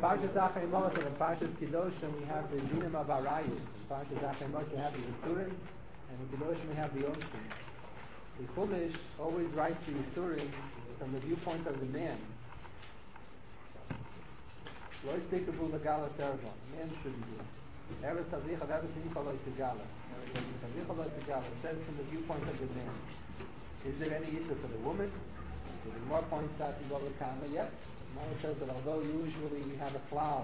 Parshas Acharei Moshe and Parshas Kedoshim we have the dinim of Arayos. In Parshas Acharei Moshe we have the Yisurim, and in Kedoshim we have the Onshim. The Chumash always writes the Yisurim from the viewpoint of the man. Lo yistikavul legala tervon. Man shouldn't do it. Eretz Avicha v'Eretz lo yistigala. Eretz Avicha lo yistigala. It says from the viewpoint of the man. Is there any issue for the woman? The Gemara points out in Bava Kama, yes. The Gemara says that although usually we have a cloud,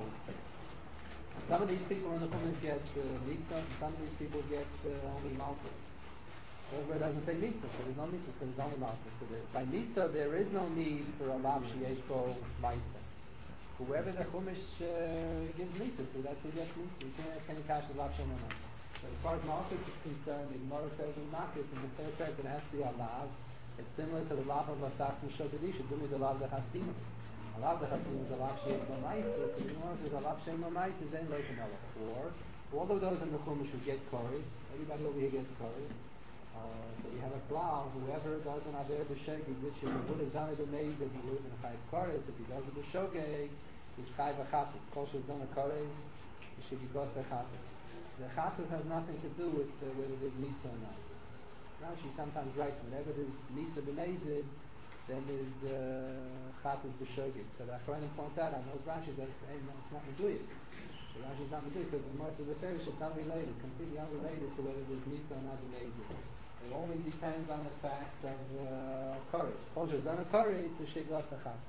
some of these people in the Chumash get mitzvah, some of these people get only malchus. However, it doesn't say mitzvah, so there's no mitzvah, so there's only malchus. So by mitzvah, there is no need for a lav sheyesh bo meister. Whoever the Chumash gives mitzvah to, that's who gets mitzvah. You can't have any cash of lav sheyesh bo. So as far as malchus is concerned, the Gemara says in Makis, in the third track, it has to be a lav. It's similar to the lav of Vasach and Shodadisha. Do me the lav the Chastim. A lav the Chastim is a lav sheyesh bo meister. So the Gemara says a lav sheyesh bo meister is in Leish Melech. Or all of those in the Chumash who get Kores, everybody over here gets Kores. So we have a cloud, whoever does an Aver B'Shogeg, which is a would have done it amazed that he would have been a Chayiv Kores. If he does it B'Shogeg, he's Chayiv Achatis. Kol she's done a Kores, he should be Gos Achatis. The Achatis has nothing to do with whether there's Misa or not. Rashi sometimes writes, whenever there's Misa B'Nezid, then there's Chatis B'Shogeg. So the Achronim point out, I know Rashi that it's not Meduik. So Rashi's not Meduik, because the Moshe the Ferish is unrelated, completely unrelated to whether there's Misa or not B'Nezid. It only depends on the fact of courage. Kol she's done a courage, it's a Shiglas Achatis.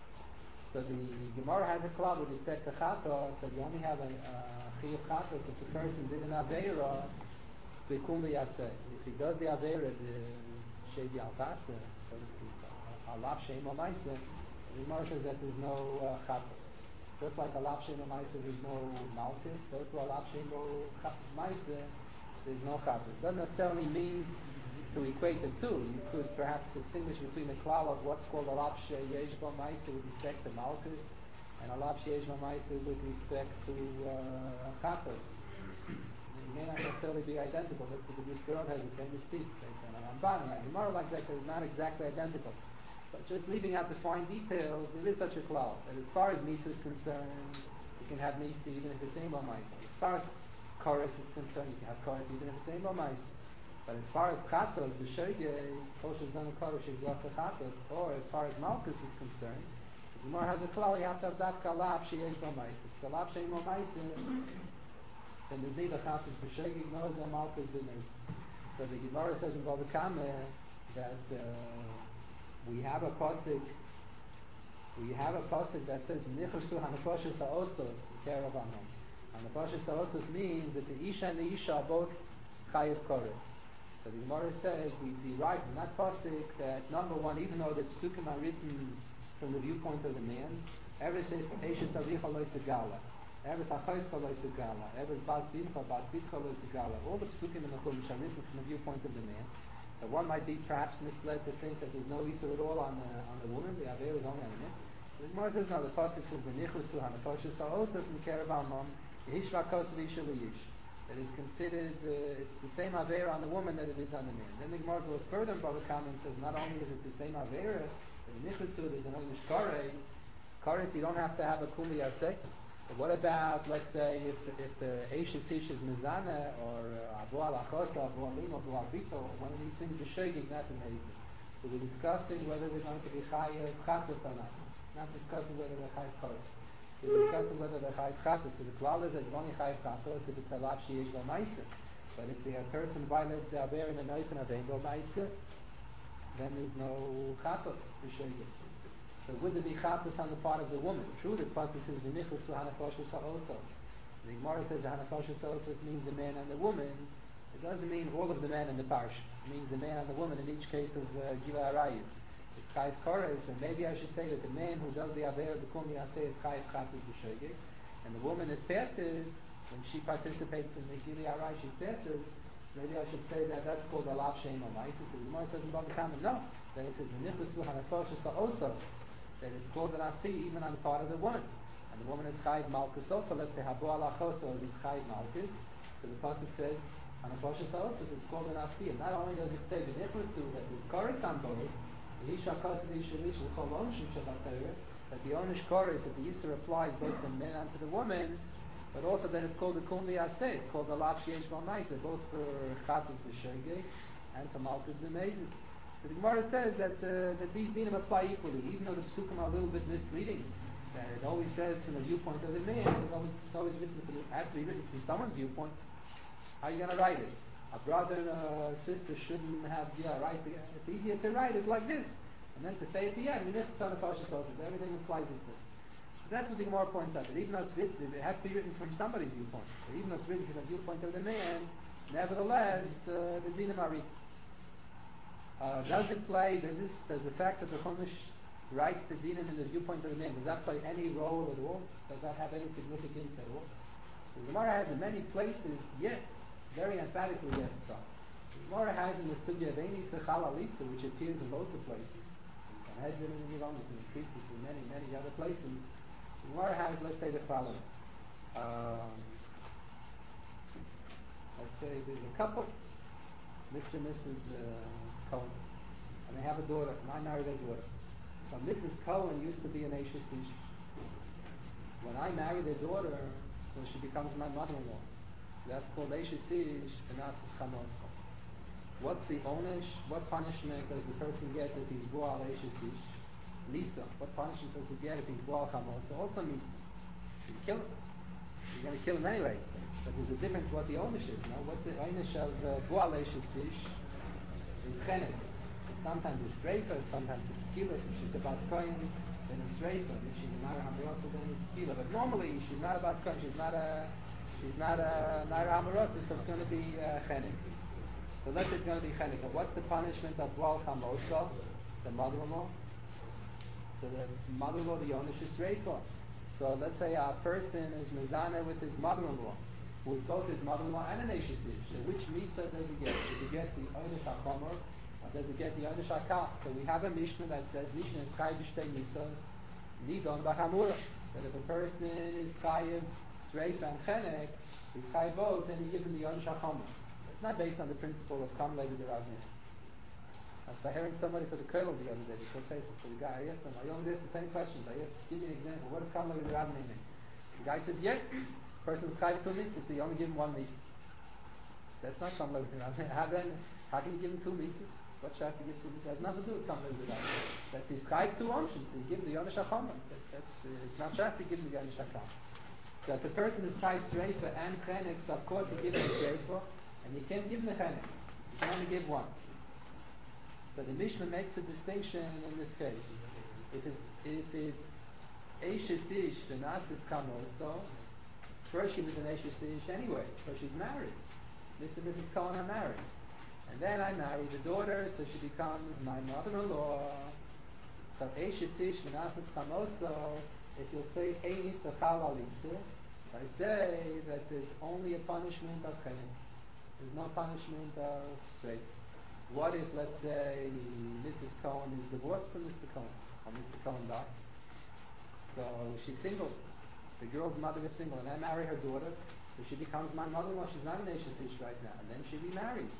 So the Gemara has a club with respect to Chatos, that you only have a Chiyuv Chatos if the person did an Aveira, Bekum V'Yaseh. If he does the Aveira, the Shevi Al-Tasa, so to speak, Alav Shem Al-Maisa, the Gemara says that there's no Chatos. Just like Alav Shem Al-Maisa, there's no Malchus, so to Alav Shem Al-Maisa, there's no Chatos. It doesn't necessarily mean to equate the two. You could perhaps distinguish between the klal of what's called Alav Sheyesh Bo Ma'aser with respect to Malchus and Alav Sheyesh Bo Ma'aser with respect to Chatos. They may not necessarily be identical. That's what the Yisrael has a famous piece based on Ramban. The Gemara like that is not exactly identical. But just leaving out the fine details, there is such a klal. And as far as Misa is concerned, you can have Misa even if it's Bo Ma'aser. As far as Chorus is concerned, you can have Chorus even if it's Bo Ma'aser. But as far as Chatos, the Shogeg, Kol she's done a Chorus, she's got the Chatos, or as far as Malchus is concerned, the Gemara has a klal, you have to have Dafka Alav Sheyesh Bo Ma'aser. If it's Alav Sheyesh Bo Ma'aser, then there's neither Chatos B'Shogeg nor the Malchus B'Nezid. So the Gemara says in Bava Kama that we have a pasuk that says Nichusu Hanafoshes Ha'ostos Kerav Anon. Hanafoshes Ha'ostos means that the Isha and the Isha are both Chayiv Kores. So the Gemara says we derive from that pasuk that number one, even though the psukim are written from the viewpoint of the man, ever says Eshet Avicha Lo Yisegala, ever Achayska Lo Yisegala, ever Bas Bitcha Lo Yisegala. All the psukim in the Chumash are written from the viewpoint of the man. So one might be perhaps misled to think that there's no Isur at all on the woman. The Aver is only on the man. The Gemara says no. The pasuk says V'nichusu Hanafoshes Ha'ostos Mikerav Amon Yehishva Kosav Isha L'Yish. That is considered, it's the same Avera on the woman that it is on the man. Then the Gemara goes further in Bava Kama and says, not only is it the same Avera, but in Nichusu there's another Kores. Kores, you don't have to have a Kum V'Yaseh. But what about, let's say, if the Eishes Ish is Mizana, or Abu Al-Achosta, Abu Alim, Abu Al-Bito, one of these things is Shogeg, not amazing. So we're discussing whether they're going to be Chayiv Chatos or not discussing whether they're Chayiv Kores. We're discussing whether they're Chayiv Chatos. So the klal is that it's only Chayiv Chatos if it's Alav Sheyesh Bo Ma'aser. But if the person violates the Aver in the Nois and Avein Bo Ma'aser, then there's no Chatos B'Shogeg. So would there be Chatos on the part of the woman? True, the pasuk says V'nichusu Hanafoshes Ha'ostos. The Gemara says Hanafoshes Ha'ostos means the man and the woman. It doesn't mean all of the man and the parsha. It means the man and the woman in each case of Gila Arayis. It's Chayiv Kores, and maybe I should say that the man who does the Aver B'Kum V'Yaseh is Chayiv Chatos B'Shogeg, and the woman is fasted when she participates in the Gila Arayis, she's fasted. Maybe I should say that that's called Alav Shem Al-Maisa. So the Gemara says in Bava Kama, no. Then it says V'nichusu Hanafoshes Ha'ostos. That it's called an Asi even on the part of the woman. And the woman is Chayiv Malchus also. Let's say Habu Al-Achoso is Chayiv Malchus. So the pasuk says Hanafoshes Ha'ostos, it's called an Asi. And not only does it say V'nichusu that there's Koretz on both, the Isha Kosav Isha Lish, the Chol Onshim Shabbat Torah, that the Onish Koris, that the Yisr applies both to the man and to the woman, but also that it's called the Kun Li'asteh, called the Lav Sheyesh Bal Ma'aseh, both for Chatas B'Shegeg and for Malchus B'Mezid. So the Gemara says that these dinim apply equally, even though the Pesukim are a little bit misleading. That it always says from the viewpoint of the man, it's always written it has to be written from someone's viewpoint. How are you going to write it? A brother and a sister shouldn't have right. It's easier to write it like this, and then to say at the end, everything implies equally. So that's what the Gemara points out. That even though it's written, it has to be written from somebody's viewpoint. So even though it's written from the viewpoint of the man, nevertheless, the dinim are equal. Does it play? Does the fact that the Chumash writes the dinim in the viewpoint of the man, does that play any role at all? Does that have any significance at all? So the Gemara has in many places, yes, very emphatically yes, it's on. The Gemara has in the Sugya of Eini Tzechal Alitza, which appears in lots of places. In Sanhedrin and Yevamos and in Kritis and many other places. The Gemara has, let's say, the following. Let's say there's a couple, Mr. and Mrs. Cohen, and they have a daughter, and I married their daughter. So Mrs. Cohen used to be an Eishes Ish. When I marry their daughter, so she becomes my mother-in-law. So that's called Eishes Ish Benasis Chamoso. What's the onish? What punishment does the person get if he's Boal Eishes Ish? Lisa. What punishment does he get if he's Boal Chamoso? Also Misa. You kill him. You're going to kill him anyway. But there's a difference what the onish is. No? What's the onish of Boal Eishes Ish? It's Chenek. Sometimes it's Streifa, sometimes it's Skila. If she's about Kohen, then it's Streifa. If she's not a Hamarota, then it's Skila. But normally, she's not about Kohen, she's not a Hamarota, so it's going to be Chenek. So let's say it's going to be Chenek. What's the punishment of Boal Chamoso, the mother-in-law? So the mother-in-law, the owner, is Streifa. So let's say a person is Mizana with his mother-in-law, who is both his mother-in-law and an Eishes Ish. So which mitzvah does he get? Does he get the Oynish HaChomer, or does he get the Oynish HaKal? So we have a Mishnah that says, Mishnah is Chayiv Shtei Mitzvos, Nidon B'Chamura. That if a person is Chayiv, Streifa and Chenek, he's Chayiv both, then he gives him the Oynish HaChomer. It's not based on the principle of Kam Levi D'Ravnei. I was hearing somebody for the Kollel the other day, for the guy. I asked him, I only asked the same questions. I asked, give me an example. What does Kam Levi D'Ravnei mean? The guy says, yes. The person's Chayiv 2 mitzvahs, so you only give him 1 mitzvah. That's not Kam Levi D'Ravnei. How can you give him 2 mitzvahs? What should I have to give 2 mitzvahs? It has nothing to do with Kam Levi D'Ravnei. That's his Chayiv 2 options. So you give him the Yonesh HaChomer. It's not should to give him the Yonesh HaChomer. That the person is Chayiv Streifa and Chenek, so of course you give him the Streifa, and you can't give him the Chenek. You can only give one. So the Mishnah makes a distinction in this case. If it's Eishes Ish, the Nasis Kamosto, first she was an Eishes Ish anyway, because she's married. Mr. and Mrs. Cohen are married. And then I marry the daughter, so she becomes my mother-in-law. So Eishes Ish, the Nasis Kamosto, if you'll say Einis Tachal Alisa, I say that there's only a punishment of Chenek. There's no punishment of straight. What if, let's say, Mrs. Cohen is divorced from Mr. Cohen, or Mr. Cohen died? So she's single. The girl's mother is single, and I marry her daughter, so she becomes my mother-in-law. She's not an Eishes Ish right now, and then she remarries.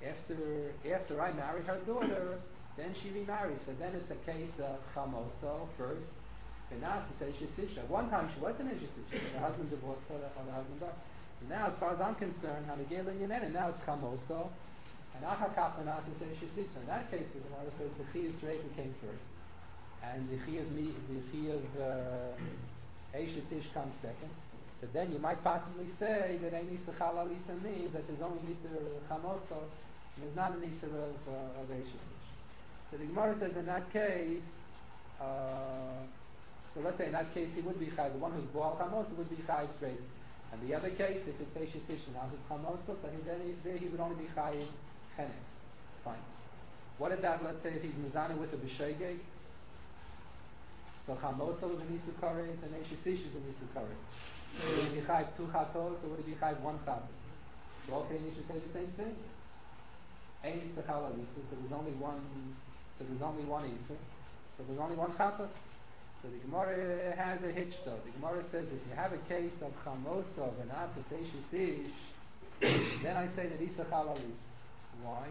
After I marry her daughter, then she remarries. So then it's a case of Chamoso first. Benas is Eishes Ish. At one time she was an Eishes Ish. Her husband divorced her, or the husband died. So now, as far as I'm concerned, Hanegel and Yemen, and now it's Chamoso. And Achakaf Benas is Eishes Ish. In that case, the Gemara says the Chiyuv Streifa came first, and the Chiyuv Eishes Ish comes second. So then you might possibly say that Ein Nisa Chalalisa means that there's only Nisa Chamoso, and there's not a Nisa of Eishes Ish. So the Gemara says in that case, so let's say in that case he would be Chai, the one who's Boal Chamoso would be Chai straight. And the other case, if it's Eishes Ish and Nazis Chamoso, so there he would only be Chai Chenek. Fine. What about, let's say, if he's Mizana with a B'Shegeg? So Chamoso is an Isukare, and Eishes Ish is an Isukare. So would it be Chai 2 Chatos, or would it be Chai 1 Chatos? So okay, you should say the same thing. Ein is the Chalalisa, so there's only one Isa, so there's only one Chatos. So the Gemara has a hitch though. The Gemara says if you have a case of Chamoso and Atas Eishes Ish, then I say that it's a Chalalisa. Why?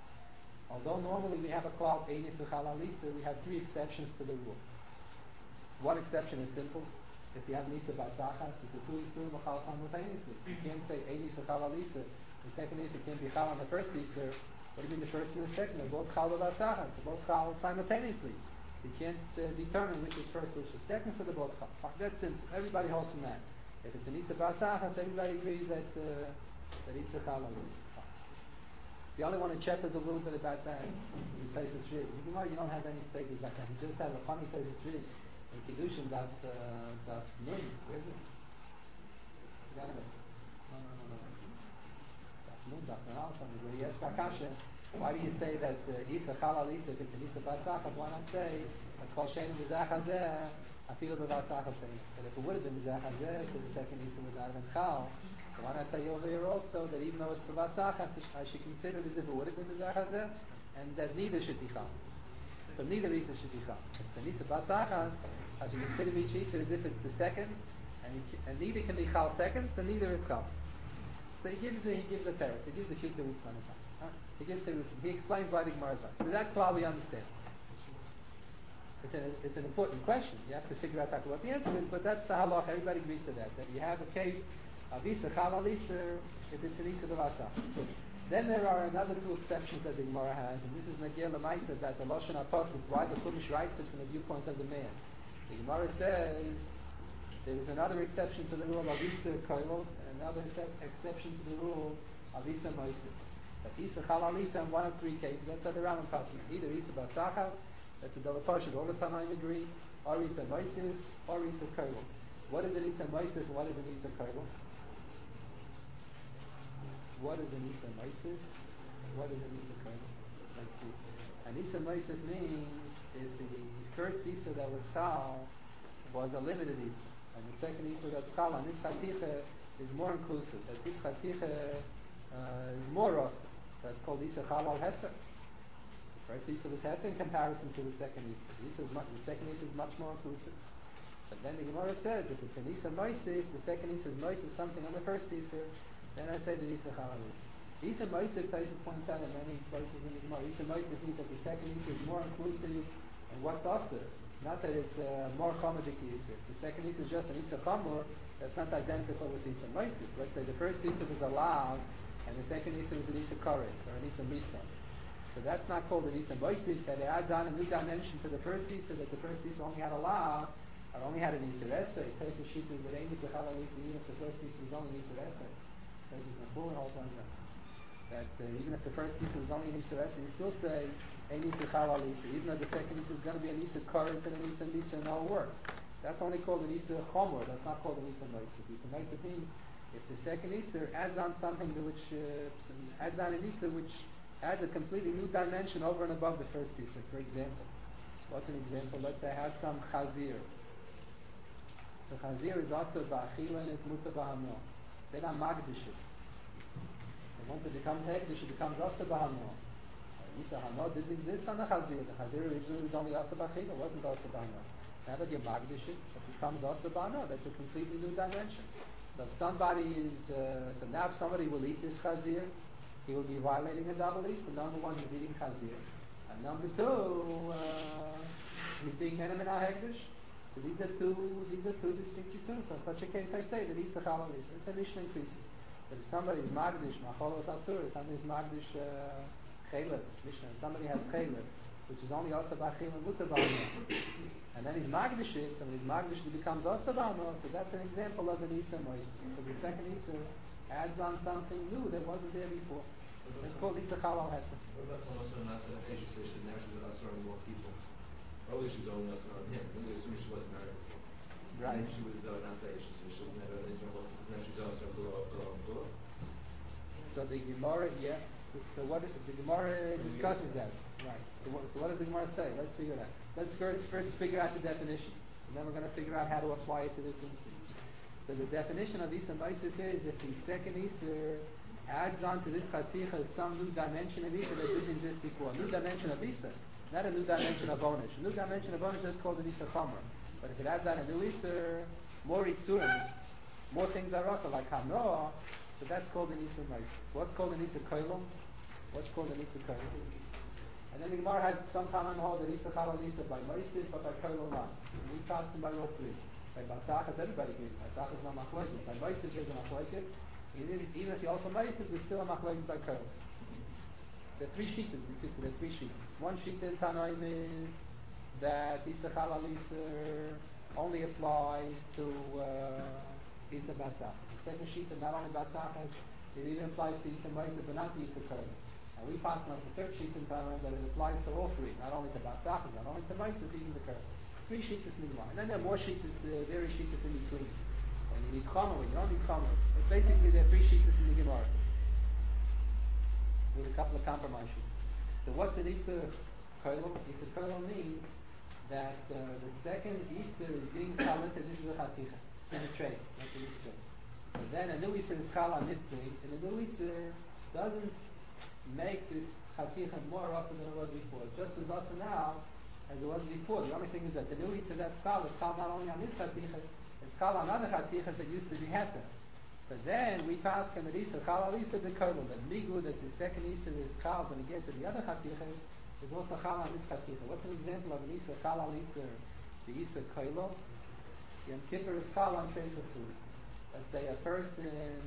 Although normally we have a cloud Einis Chalalisa, we have 3 exceptions to the rule. One exception is simple. If you have Nisa Basachas, if the two Isurim are Chal simultaneously. You can't say a Nisa Chal al Isa. The second Nisa can't be Chal on the first Isur. What do you mean the first and the second? They're both Chal Basachas. They're both Chal simultaneously. You can't determine which is first, which is second, so they're both Chal. That's simple. Everybody holds from that. If it's a Nisa Basachas, everybody agrees that Isa Chal al Isa. The only one in Chet is a little bit about that in Taisus Rid. You don't have any statements like that. You just have a funny Taisus Rid. In Kiddushin, that Nun, where is it? Forgot about it. No. That Nun, that Nun, where he asks Akasha, why do you say that Isa Chalal Isa, if it's an Isa Basachas, why not say, Kol Shem Mizach Hazeh, Afilu B'Basachas Seina? But if it would have been Mizach Hazeh, because the second Isa was out of Chal, so why not say over here also that even though it's B'Basachas, I should consider it as if it would have been Mizach Hazeh, and that neither should be Chal. So neither Isa should be Chal. If it's an Isa Basachas, I should consider each Isa as if it's the second, and neither can be Chal seconds, then neither is Chal. So he gives a teretz. He gives a few teretz on it. He gives teretz. He explains why the Gemara is right. With that klal we understand. It's an important question. You have to figure out what the answer is, but that's the halach. Everybody agrees to that. That you have a case of Isa Chal al Isa if it's an Isa B'Vasach. Then there are another two exceptions that the Gemara has, and this is Nagiel Lamaisa, that the Lashon HaPasuk, why the Chumash writes it from the viewpoint of the man. The Gemara says there is another exception to the rule of Isa Koilov, and another exception to the rule of Isa Moisif. But Isa Chal al Isa in one of three cases, that's at the Rambam Pasuk. Either Isa Basachas, that's a double portion, all the Tanaim agree, or Isa Moisif, or Isa Koilov. What is an Isa Moisif and what is an Isa Koilov? What is an Isa Moisif? What is an Isa Koilov? Let's see. An Isa Moisif means if the first Isa that was Chal was a limited Isa, and the second Isa that's Chal, and this Chaticha is more inclusive, that this Chaticha is more roster. That's called Isa Chal al Heter. The first Isa was Heter in comparison to the second Isa. The second Isa is much more inclusive. But then the Gemara says if it's an Isa Moisif, the second Isa is Moisif something on the first Isa, then I say the Isa Chal al Isa. Isa Moisif, Taisa points out in many places in the Gemara, Isa Moisif means that the second Isa is more inclusive in what's Oster. Not that it's more Chomadik Isa. The second Isa is just an Isa Chamor, that's not identical with Isa Moisif. Let's say the first Isa was a Lav, and the second Isa was an Isa Koretz, or an Isa Misa. So that's not called an Isa Moisif, that it adds on a new dimension to the first Isa, that the first Isa only had a Lav, or only had an Isa Esa. It takes a sheet with an Isa Chal al Isa, even if the first Isa was only an Isa Esa. This is Naful and all times that even if the first Isa was only an Isa Esa, you still say an Isa Chal al Isa, even though the second Isa is going to be an Isa Koretz and an Isa Misa, and all works. That's only called an Isa Chomor. That's not called an Isa Moisif. Isa Moisif means if the second Isa adds on something which adds on an Isa which adds a completely new dimension over and above the first Isa. For example, what's an example? Let's say I have some Chazir. The Chazir is also Ba'achila and it's Muta Ba'hamil. They're not Magdish it. And once it becomes Hegdish, it becomes Asa Ba'hamil. Isa Hamil didn't exist on the Chazir. The Chazir originally was only Asa Ba'achila, it wasn't Asa Ba'hamil. Now that you're Magdish it becomes Asa Ba'hamil. That's a completely new dimension. So if somebody now if somebody will eat this Chazir, he will be violating a double Isa. Number one, he's eating Chazir. And number two, he's being Menem and Hegdish. So these are two distinct issues. So in such a case, I say that Isa Chal al Isa. The Mishnah increases. But if somebody is Magdish, Macholos Asur, if somebody is Magdish Chelev, Mishnah, somebody has Chelev, which is only Asa Ba'achil and Muta Ba'amil, and then he's Magdish it, so when he's Magdish it becomes Asa Ba'amil, so that's an example of an Isa Moisif. Because the second Isa adds on something new that wasn't there before. It's called Isa Chal al Heter. What about Thomas and Nasa Asia station? Now she's Asur on more people. Earlier she was only Asur on him. We assume she wasn't married before. Right. She was Nasa Asia, so she doesn't have an Israel host. Now she's Asur Kula. So the Gemara, yeah. So what the Gemara discusses that, right? So what does the Gemara say? Let's figure it out. Let's first figure out the definition, and then we're going to figure out how to apply it to this instance. So the definition of Isa Moisif is if the second Isa adds on to this Chaticha some new dimension of Isa that didn't exist before, a new dimension of Isa, not a new dimension of Onish. A new dimension of Onish is called an Isa Chomer. But if it adds on a new Isa, more Itzurim, more things are also like Hanoah. So that's called an Isa Moisif. What's called an Isa Koilom? What's called an Isa Koilom? And then the Gemara has some time hold that Isa Chala Lisa by Moises, but by Koilo not. We pass them by all three. By Basachas, everybody agrees. Basachas is not Machlokes. By Moises, there's a Machlokes. Even if you also Moises, there's still a Machlokes by Koilo. There are three sheets. There are three sheets. One sheet in Tanoim is that Isa Chala Lisa only applies to Isa Basachas. The second sheet is not only Basachas, it even applies to Isa Moises, but not to Isa Koilo. And we pass on the third sheet in Tanoim that it applies to all three, not only to Basachas, not only to Moises, even the Koilo. Three sheets is Nigmar. And then there are more sheets, very sheets in between. When you need Chomer, when you don't need Chomer. But basically there are three sheets in the Gemara. With a couple of compromise sheets. So what's an Easter Koilo? Easter Koilo means that the second Easter is being called to this Chaticha in the trade. That's the Easter. So then a new Easter is called on this thing, and the new Easter doesn't make this Chaticha more often than it was before. Just as often now as it was before. The only thing is that the new Easter that's called is called not only on this Chaticha, it's called on other Chatichas that used to be Heter. So then we pass on the Easter Chala Easter B'Koilo. That Migu, that the second Easter is called when we get to the other Chatichas, is also Chala on this Chaticha. What's an example of an Easter Chala Easter, the Easter Koilo? Yom Kippur is Chala on trade for food. Let's say a person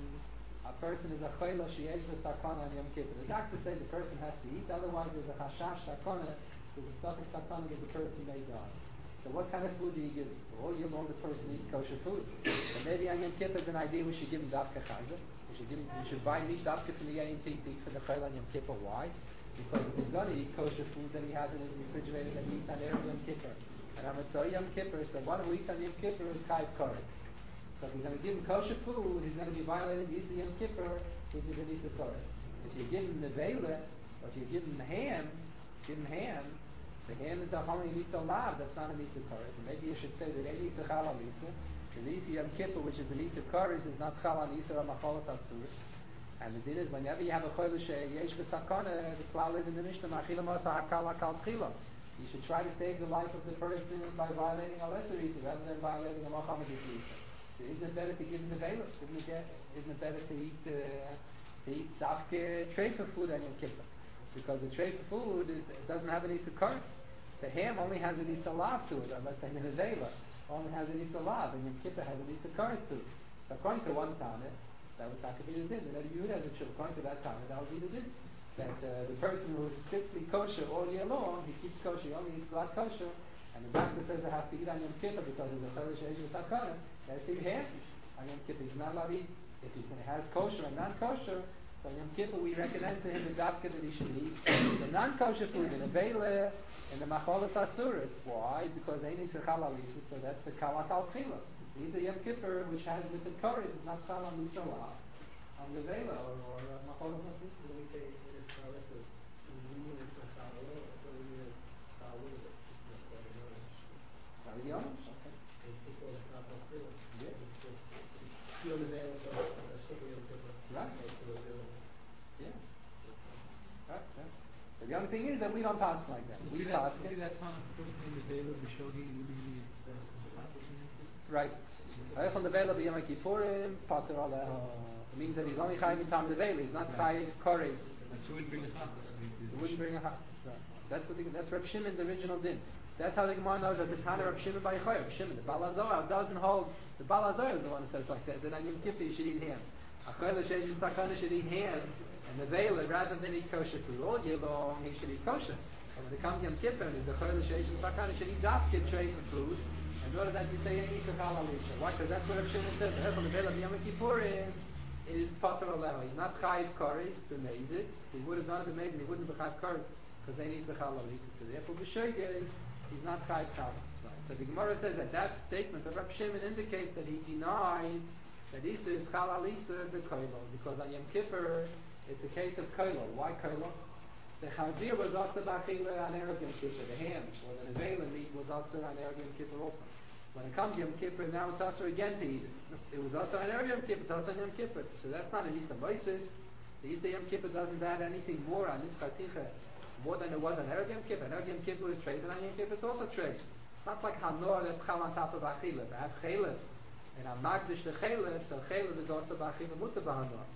is a Koilo, she ate the Sakana on Yom Kippur. The doctor said the person has to eat, otherwise there's a Hashash Sakana, there's a stuff in Sakana that the person may die. So what kind of food do you give him? All year long the person eats kosher food. So maybe on Yom Kippur is an idea we should give him Dafka Chazer. We should buy meat Dafka from the Yain Tik for the Chayil on Yom Kippur. Why? Because if he's going to eat kosher food that he has in his refrigerator that he eats on Erev Yom Kippur. And I'm going to tell Yom Kippur, so one who eats on Yom Kippur is Kaiv Kori. So if you're going to give him kosher food, he's going to be violating the Easter Yom Kippur, which is an Easter Kori. If you give him the Vela, or if you give him ham, the ham is the only Easter Lav, that's not an Easter Kori. So maybe you should say that any Easter Chala Easter, the Easter Yom Kippur, which is the Easter Kori, is not Chala Easter or Macholot Asur. And the din is whenever you have a Chodesh Yesh B'Sakana, the klal is in the Mishnah, Ma'achila Masa Hakala Kal Tchila. You should try to save the life of the person by violating a lesser Easter rather than violating a Machamad Easter. So isn't it better to give him the Velas? Isn't it better to eat Dafke tray for food on Yom Kippur? Because the tray for food doesn't have any Sukkot. The ham only has an Easter Lav to it, unless the Nevela only has an Easter Lav, and Yom Kippur has an Easter Kars to it. So according to one Tana, that would not be the din. And then you as a according to that Tana, that would be the din. That the person who is strictly kosher all year long, he keeps kosher, he only eats blood kosher, and the doctor says I have to eat on Yom Kippur because there's a Chodesh Yesh B'Sakana, he has to eat ham on Yom Kippur. He's not allowed to eat. If he's going to have kosher and non-kosher, so Yom Kippur we recommend to him the dafka that he should eat the non-kosher food, the Nevela, and the Macholas Asuris. Why? Because they need to Chala Lisa, so that's the Kalat Al Tchila. These are Yom Kippur, which has with the Kori, is not Chala Lisa on the Vela or Macholas Asuris. When we say it is Kalas, we mean it's not Kalas, or we mean it's Kalas, it's not Kalas. Okay. It's because it's not Kalas. Yeah. You're the Vela, so that's what Yom Kippur. Right. Yeah. Right. So the only thing is that we don't pass like that. We pass it. That time, first name the Vela, we showed you right. On the Vela b'Yom Kippurim, Pater Aleha. It means that he's only chayiv in time the Vela. He's not chayiv Kores. That's who would bring a chachas. He wouldn't bring a chachas. Right. That's Reb Shimon, the original din. That's how the Gemara knows that the Tana Reb Shimon by Choy. Reb Shimon, the Baal HaZohar doesn't hold. The Baal HaZohar is the one who says like that. That on Yom Kippur you should eat ham. A Chodesh Yesh B'Sakana should eat ham, and the Vela rather than eat kosher food all year long, he should eat kosher. And when it comes Yom Kippur, the Chodesh Yesh B'Sakana should eat dafke tray for food. In order that you say any Yisur Chala Lisa. Why? Because that's what Reb Shimon says. The Hechel Nevela b'Yom Kippurim is Pater Aleha. He's not chayiv Kores to made it. He would have done it to made it. He wouldn't be chayiv Kores because they need the Chala Lisa. So therefore, b'Shoigeg, he's not chayiv Chala. Right. So the Gemara says that statement of Reb Shimon indicates that he denied that Easter is Chala Lisa the Koilo, because on Yom Kippur it's a case of Koilo. Why Koilo? The Chazir was also b'Achila on Erev Yom Kippur. The ham or the Nevela meat was also on Erev Yom Kippur also. When it comes Yom Kippur, now it's also again to eat it. It was also on Erev Yom Kippur, it's also on Yom Kippur. So that's not an Easter Moises. The Easter Yom Kippur doesn't add anything more on this Chaticha more than it was on Erev Yom Kippur. Erev Yom Kippur is traded, on Yom Kippur it's also traded. It's not like Hanor that's Chal on top of Achila. They have Chelef. And on Magdish the Chelef, so Chelef is also B'Achila Mutter B'Hanor.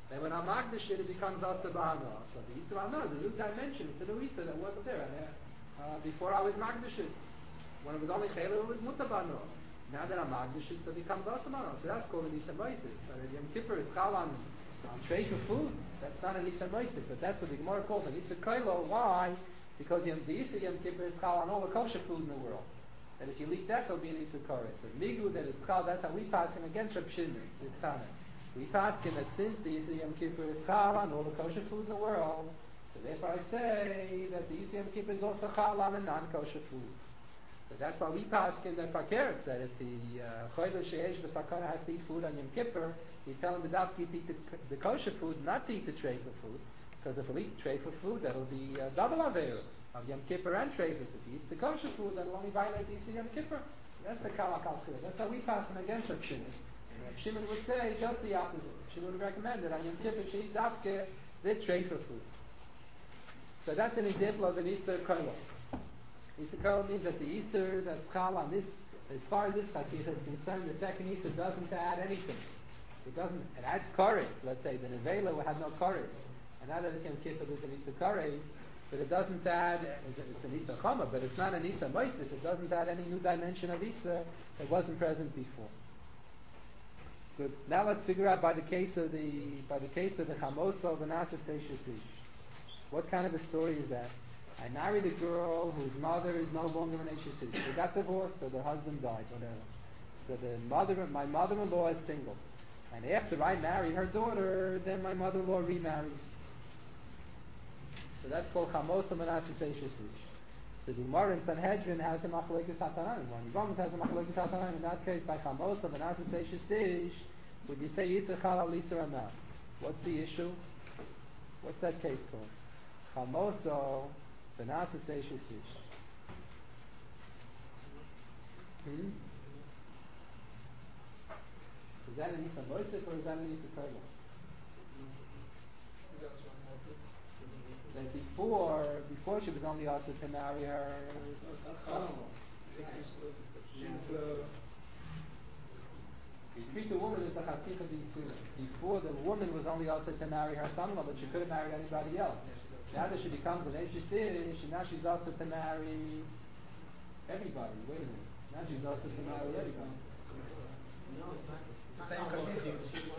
Then when I'm Magdash it becomes Asa Bahana. So the Isra Hana is a new dimension. It's a new Isra that wasn't there. Before I was Magdash it. When it was only Chayla, it was Mutabano. Now that I'm Magdash it, so it becomes Asa Bahana. So that's called an Isa Moisif. But at Yom Kippur, it's Chal on tray for food. That's not an Isa Moisif. But that's what the Gemara calls an Isa Kailo. Why? Because the Isa Yom Kippur is Chal on all the kosher food in the world. And if you eat that, there'll be an Isa Kores. So Migu, that is Chal, that's how we pass him against Reb Shimon. It's Tana. We ask him that since the Yom Kippur is Chal on all the kosher food in the world, so therefore I say that the Yom Kippur is also Chal on the non-kosher food. So that's why we ask him that Fakir, that if the Choyler Sheesh B'Sakana has to eat food on Yom Kippur, we tell him the Dafki to eat the kosher food, not to eat the treifa food, because if we eat treifa food, that'll be double Aveir of Yom Kippur and treifa. If he eats the kosher food, that'll only violate the Yom Kippur. That's the Kalakal. That's how we pass him against Reb Shimon. Shimon would say just the opposite. Shimon would recommend that on Yom Kippur she eats Dafke, the treifa food. So that's an example of an Easter Kolah. Easter Kolah means that the Easter that's Chal on this, as far as this Chakir is concerned, the second Easter doesn't add anything. It adds Koris. Let's say the Nevela will have no Koris. And now that it's Yom Kippur, there's an Easter Koris, but it doesn't add, it's an Easter Chama, but it's not an Easter Moistif. It doesn't add any new dimension of Easter that wasn't present before. Good. Now let's figure out by the case of the Chamosa of Anasas Teishasish. What kind of a story is that? I married a girl whose mother is no longer an Eishasish. They got divorced or the husband died, whatever. So my mother-in-law is single. And after I marry her daughter, then my mother-in-law remarries. So that's called Chamosa of Anasas Teishasish. The Gemara in Sanhedrin has a machlokes hatanan. When Yevamos has a machlokes hatanan, in that case, by Chamosa of Anasas Teishasish, would you say Yitzchak Halal Lisa or not? What's the issue? What's that case called? Chamosa of Anasas Teishasish. Is that an Isa Moisef or is that an Isa Kolah? That before she was only asked to marry her. You treat the woman as the Chaticha B'Yisura. Before, the woman was only asked to marry her son-in-law, but she couldn't marry anybody else. Now that she becomes an Eishistish, and now she's asked to marry everybody. Wait a minute. Now she's asked to marry everybody. Same Chaticha.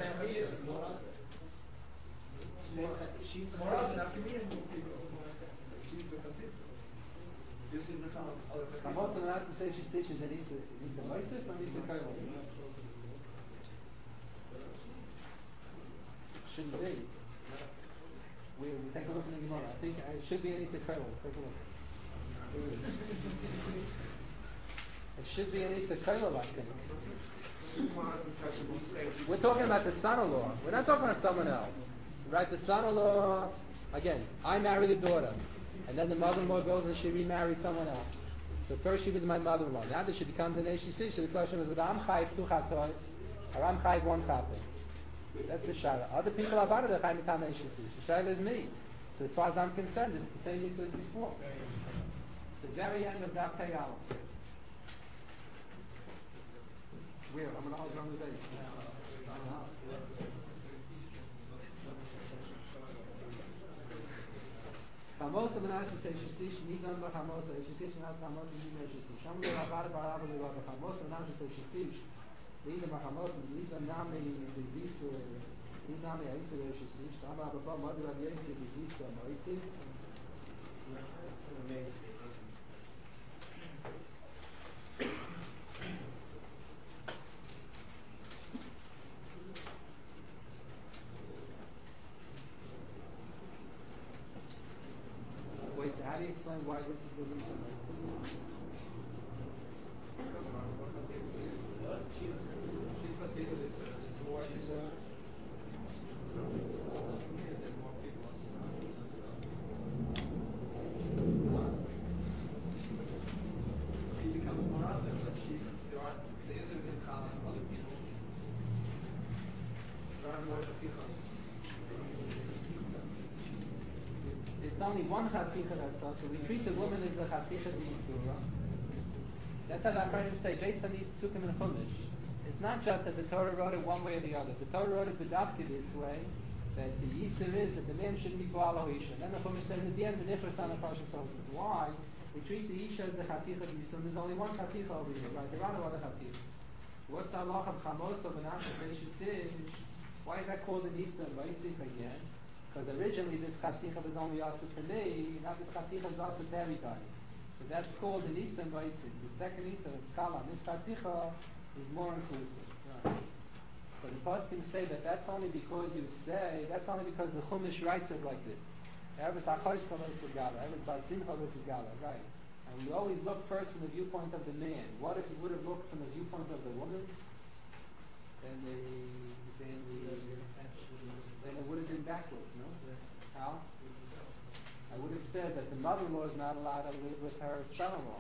She's the Morasa, not comedian people. She's the Chaticha. I'm also not to say she's stitches and Isa Moisef or Isa Kolah. Shouldn't be. We take a look in the Gemara. I think it should be an Isa Kolah. Take a look. It should be an Isa Kolah, I think. We're talking about the son-in-law. We're not talking about someone else. Right? The son-in-law, again, I marry the daughter. And then the mother-in-law goes and she remarries someone else. So first she was my mother-in-law. Now that she becomes an Eishish, so the question was, I'm Chayiv 2 Chatois, or I'm Chayiv 1 Chaper. That's the Shara. Other people are about it, they're Chayiv become Eishish. The Shara is me. So as far as I'm concerned, it's the same issue as before. The very end of that Peyal. Where? I'm going to hold you on the base. Chamosa Menashe Teishasish Nidan B'Chamosa Eishasish Nas Chamosa Nidan Eishasish Sham Le'Ravar B'Arav Le'Rav Chamosa Menashe Teishasish Nidan B'Chamosa Nidan Nami B'Yisa Nidan Nami Eisa Eishasish Sham Abba Mother Rav Yesi B'Yisa Moisi. Wait, so how do you explain why this is the reason? She's Chaticha, there's more. She becomes Morasa, but there isn't in Kala other people. There are more Chatichas. It's only one Chaticha that's us, so we treat the woman as the Chaticha B'Yisura. That's how the Achronim say, based on these Psukim and Chumash. It's not just that the Torah wrote it one way or the other. The Torah wrote it B'Davki this way, that the Yisr is that the man shouldn't be Ba'al Isha. Then the Chumash says at the end, the Nichras on the Parshas Osir. Why? They treat the Isha as the Chaticha Yisr. There's only one Chaticha over here, right? There are no other Chatichas. What's the halach of Chamos of an Asher? Why is that called an Easter and Vaisik again? Because originally this Chaticha was only also to me, now this Chaticha is also to everybody. So that's called an Easter and Vaisik. The second Easter, Kala, this Chaticha is more inclusive. Right. So the Poskim say that that's only because that's only because the Chumash writes it like this. Erev Achos Chalos Gala, Erev Basim Chalos Gala, right. And we always look first from the viewpoint of the man. What if we would have looked from the viewpoint of the woman? Then it would have been backwards, no? How? I would have said that the mother-in-law is not allowed to live with her son-in-law.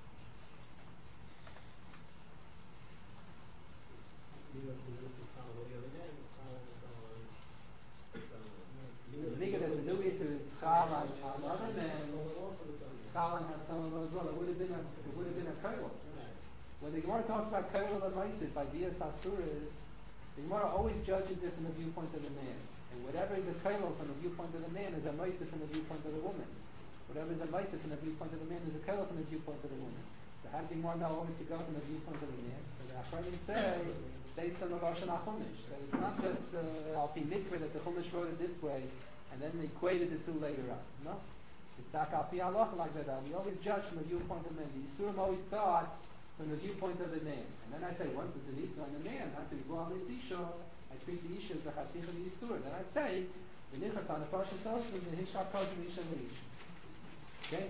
The bigger that the new issue is Chal on other men, Chal on her son-in-law as well. It would have been a Kotel. When the Gemara talks about Kotel and Maisid by Bias Asuras, the Gemara always judges it from the viewpoint of the man. And whatever is a Kotel from the viewpoint of the man is a Maisid from the viewpoint of the woman. Whatever is a Maisid from the viewpoint of the man is a Kotel from the viewpoint of the woman. So how does the Gemara know always to go from the viewpoint of the man? So the Achronim say, based on the Lashon HaChumash, that it's not just Al Pi Mikveh that the Chumash wrote it this way and then they equated the two later on. No. It's not Al Pi Halacha like that. We always judge from the viewpoint of the man. The Yisurim always thought from the viewpoint of the man. And then I say, once it's an Isra on the man, I have to go on this Isha, I treat the Isha as the Chaticha of the Yisur. Then I say, the Nichas on the Parshas Osir is the Hishak Kodim Isha and Isha. Okay?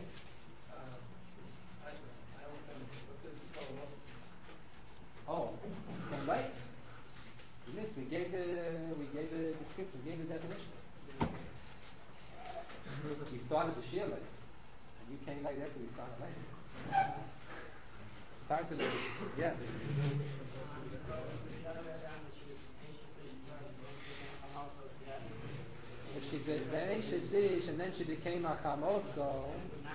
Oh, came late? You missed. We gave the description, we gave the definition. We started the Shia late. And you came late after we started late. Time to yeah. If she's an Eishes Ish and then she became a Chamotzo,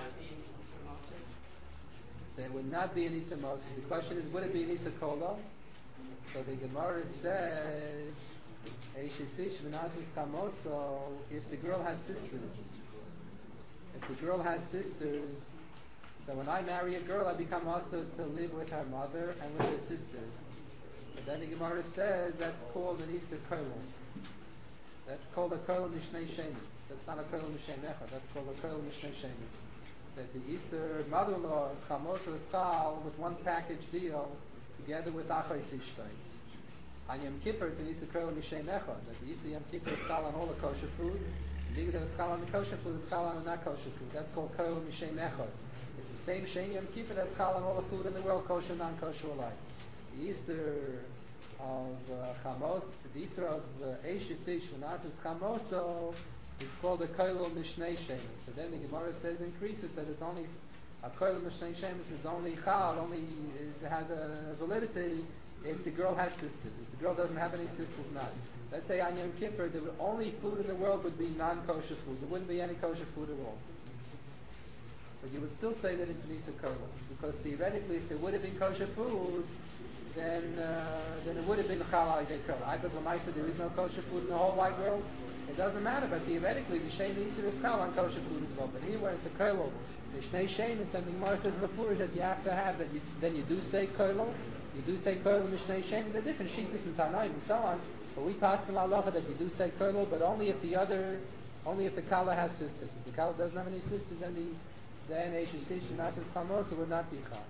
there would not be an Isa Moses. The question is, would it be an Isa Kolo? So the Gemara says, Eishes Ish v'nazis Chamotzo, if the girl has sisters. If the girl has sisters, so when I marry a girl, I become also to live with her mother and with her sisters. But then the Gemara says that's called an Easter Kolam. That's called a Kolam Mishnei Shemis. That's not a Kolam Mishnei Necha. That's called a Kolam Mishnei Shemis. That the Easter mother-in-law, Chamos or Schal, was one package deal together with Achos Ishtay. On Yom Kippur, it's an Easter Kolam Mishnei Necha. That the Easter Yom Kippur is Schal on all the kosher food. And because it's Schal on the kosher food, it's Schal on the not kosher food. That's called Kolam Mishnei Necha. It's the same Shein Yom Kippur that's Chal on all the food in the world, kosher, non-kosher alike. The Easter of Chamos, the Easter of Eishes Ish, V'nazis Chamoso, is called a Kolam Mishnei Shemis. So then the Gemara says increases that it's only a Kolam Mishnei Shemis is only Chal, has a validity if the girl has sisters. If the girl doesn't have any sisters, not. Let's say on Yom Kippur, the only food in the world would be non-kosher food. There wouldn't be any kosher food at all. But you would still say that it's an Easter Kolam, because theoretically, if there would have been kosher food, then it would have been Chal Alidei Kolam. I thought Lamaisa there is no kosher food in the whole wide world. It doesn't matter, but theoretically, the Shein Easter is Chal on kosher food as well. But here, where it's a Kolam, the Shnei Shein, it's something more says before that you have to have that. Then you do say Kolam, you do say Kolam, the Shnei Shein. There's a different Shittis and Tanaim and so on. But we pass in Halacha that you do say Kolam, but only if the Kala has sisters. If the Kala doesn't have any sisters, then Eishes Ish and Nazis Chamos would not be Chal.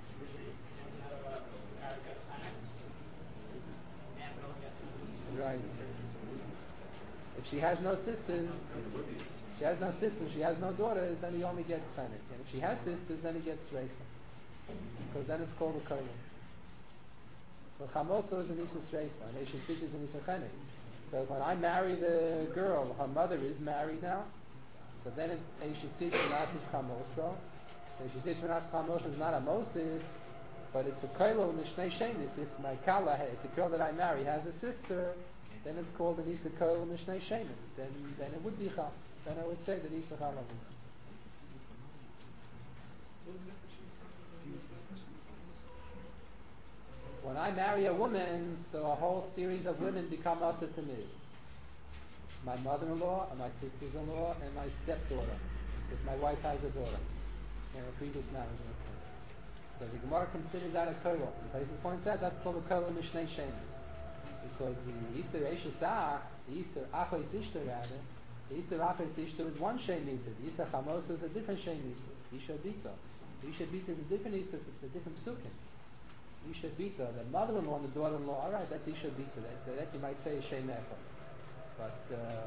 Right. If she has no sisters, she has no daughters, then he only gets Chenek. And if she has sisters, then he gets Reifa. Because then it's called a Kolam. So Chamos is an Isus Reifa, and Eishes Ish is an Isus Chenek. So when I marry the girl, her mother is married now, so then it's Eishes Ish and Nazis Chamos. So Eishes Ish and Nazis Chamos is not a Mosif, but it's a Kolam Mishnei Shemis. If my Kala, if the girl that I marry has a sister, then it's called an Isa Kolam Mishnei Shemis. Then it would be Chal. Then I would say that Isa Chal. When I marry a woman, so a whole series of women become Asa to me. my mother-in-law and my sisters-in-law and my stepdaughter, if my wife has a daughter in a previous marriage. So the Gemara considers that a koil. The Taisus points out that's called a koil mishnei shemes. Because the Easter Eshesach, the Easter Achos Ishtar rather, the Easter Achos Ishtar is one Shem Nisa. The Easter Chamos is a different Shem Nisa. Isha Bita. Isha Bita is a different Easter, it's a different psukim. Isha Bita, the mother-in-law and the daughter-in-law, alright, that's Isha Bita. That you might say is Shem Echad. But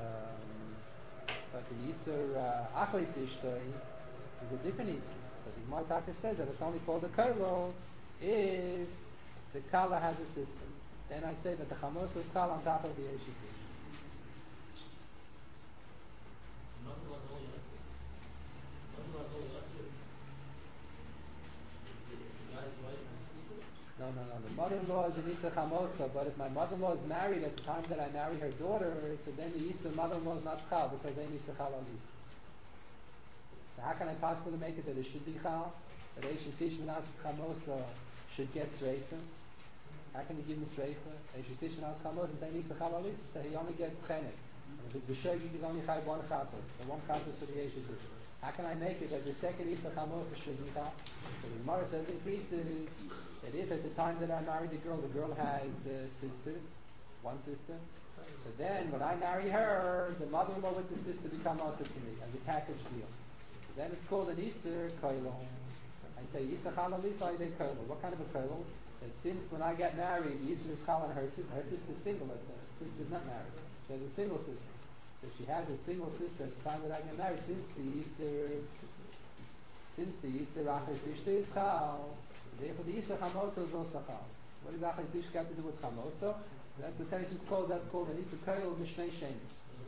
the Easter Achos Ishtar is a different Easter. So the Gemara Taka says that it's only called a Koilo if the Kala has a sister. Then I say that the Chamos is Kala on top of the Eshikish. No. The mother-in-law is an Easter Chamotza, but if my mother-in-law is married at the time that I marry her daughter, so then the Easter mother-in-law is not Chal because they Easter Chal on Easter. So how can I possibly make it that it should be Chal? That Eshikish Minas Chamotza should get Tzreifa? How can you give him Tzreifa? Eshikish Minas Chamotza and say Easter Chal on Easter, so he only gets Chenek. If it's B'Shegig, he's only Chai one Chapel, the one Chapel for the Eshikish. How can I make it that the second Easter Chamotza should be Chal? So the Gemara says in pieces that if at the time that I married the girl has sisters, one sister, so then when I marry her, the mother-in-law with the sister become also to me as a package deal. So then it's called an Easter koilon. I say Easter Chalalisa Ide koilon. What kind of a koilon? That since when I get married, the Easter is Chal and her sister's single. Her sister's not married. She has a single sister. So she has a single sister at the time that I get married. Since the Easter Achos Ishtar is Chal, therefore the Easter Chamoso is also Chal. What does Achos Ishtar got to do with Chamoso? That's the Taisus called an Easter Koil Mishnei Shemes.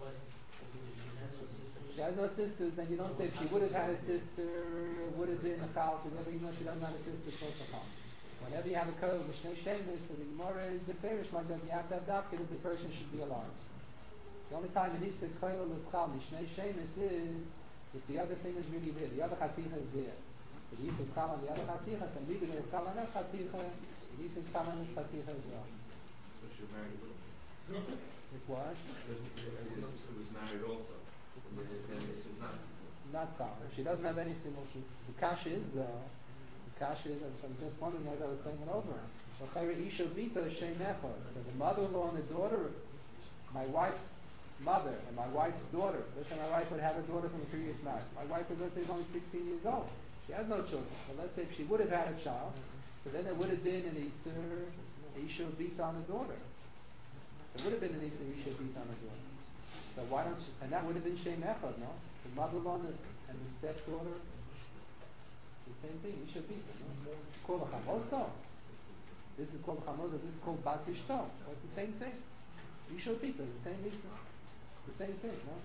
She has no sisters, then you don't say if she would have had a sister, would have been a Chal, whenever you know she doesn't have a sister, it's also Chal. Whenever you have a Koil Mishnei Shemes, so the Gemara is the Perish like that, you have to have Dafka that the person should be alarmed. The only time an Easter Koil is Chal Mishnei Shemes is if the other thing is really there, the other Chaticha is there. The Easter Chal on the other Chaticha, and maybe there's Chal on that Chaticha, the Easter Chal on this Chaticha as well. So she married with him. It was? His sister was married also. And then it's not Chal. She doesn't have any single sisters. The Kash is though. The Kash is, so I'm just wondering as I was saying it over. So Chayra Isha Vita is Shem Echad. So the mother-in-law and the daughter, my wife's mother and my wife's daughter. Let's say my wife would have a daughter from a previous marriage. My wife was, let's say, only 16 years old. She has no children. But let's say if she would have had a child, so then it would have been an Easter Isha Vita on the daughter. It would have been an Easter Isha Vita on the daughter. So why don't you, and that would have been Shem Echad, no? The mother-in-law and the stepdaughter, the same thing, Isha Vita, no? It's called a Chamoso. This is called Chamoso, this is called Bas Ishto. It's the same thing. Isha Vita, the same Easter. The same thing, no?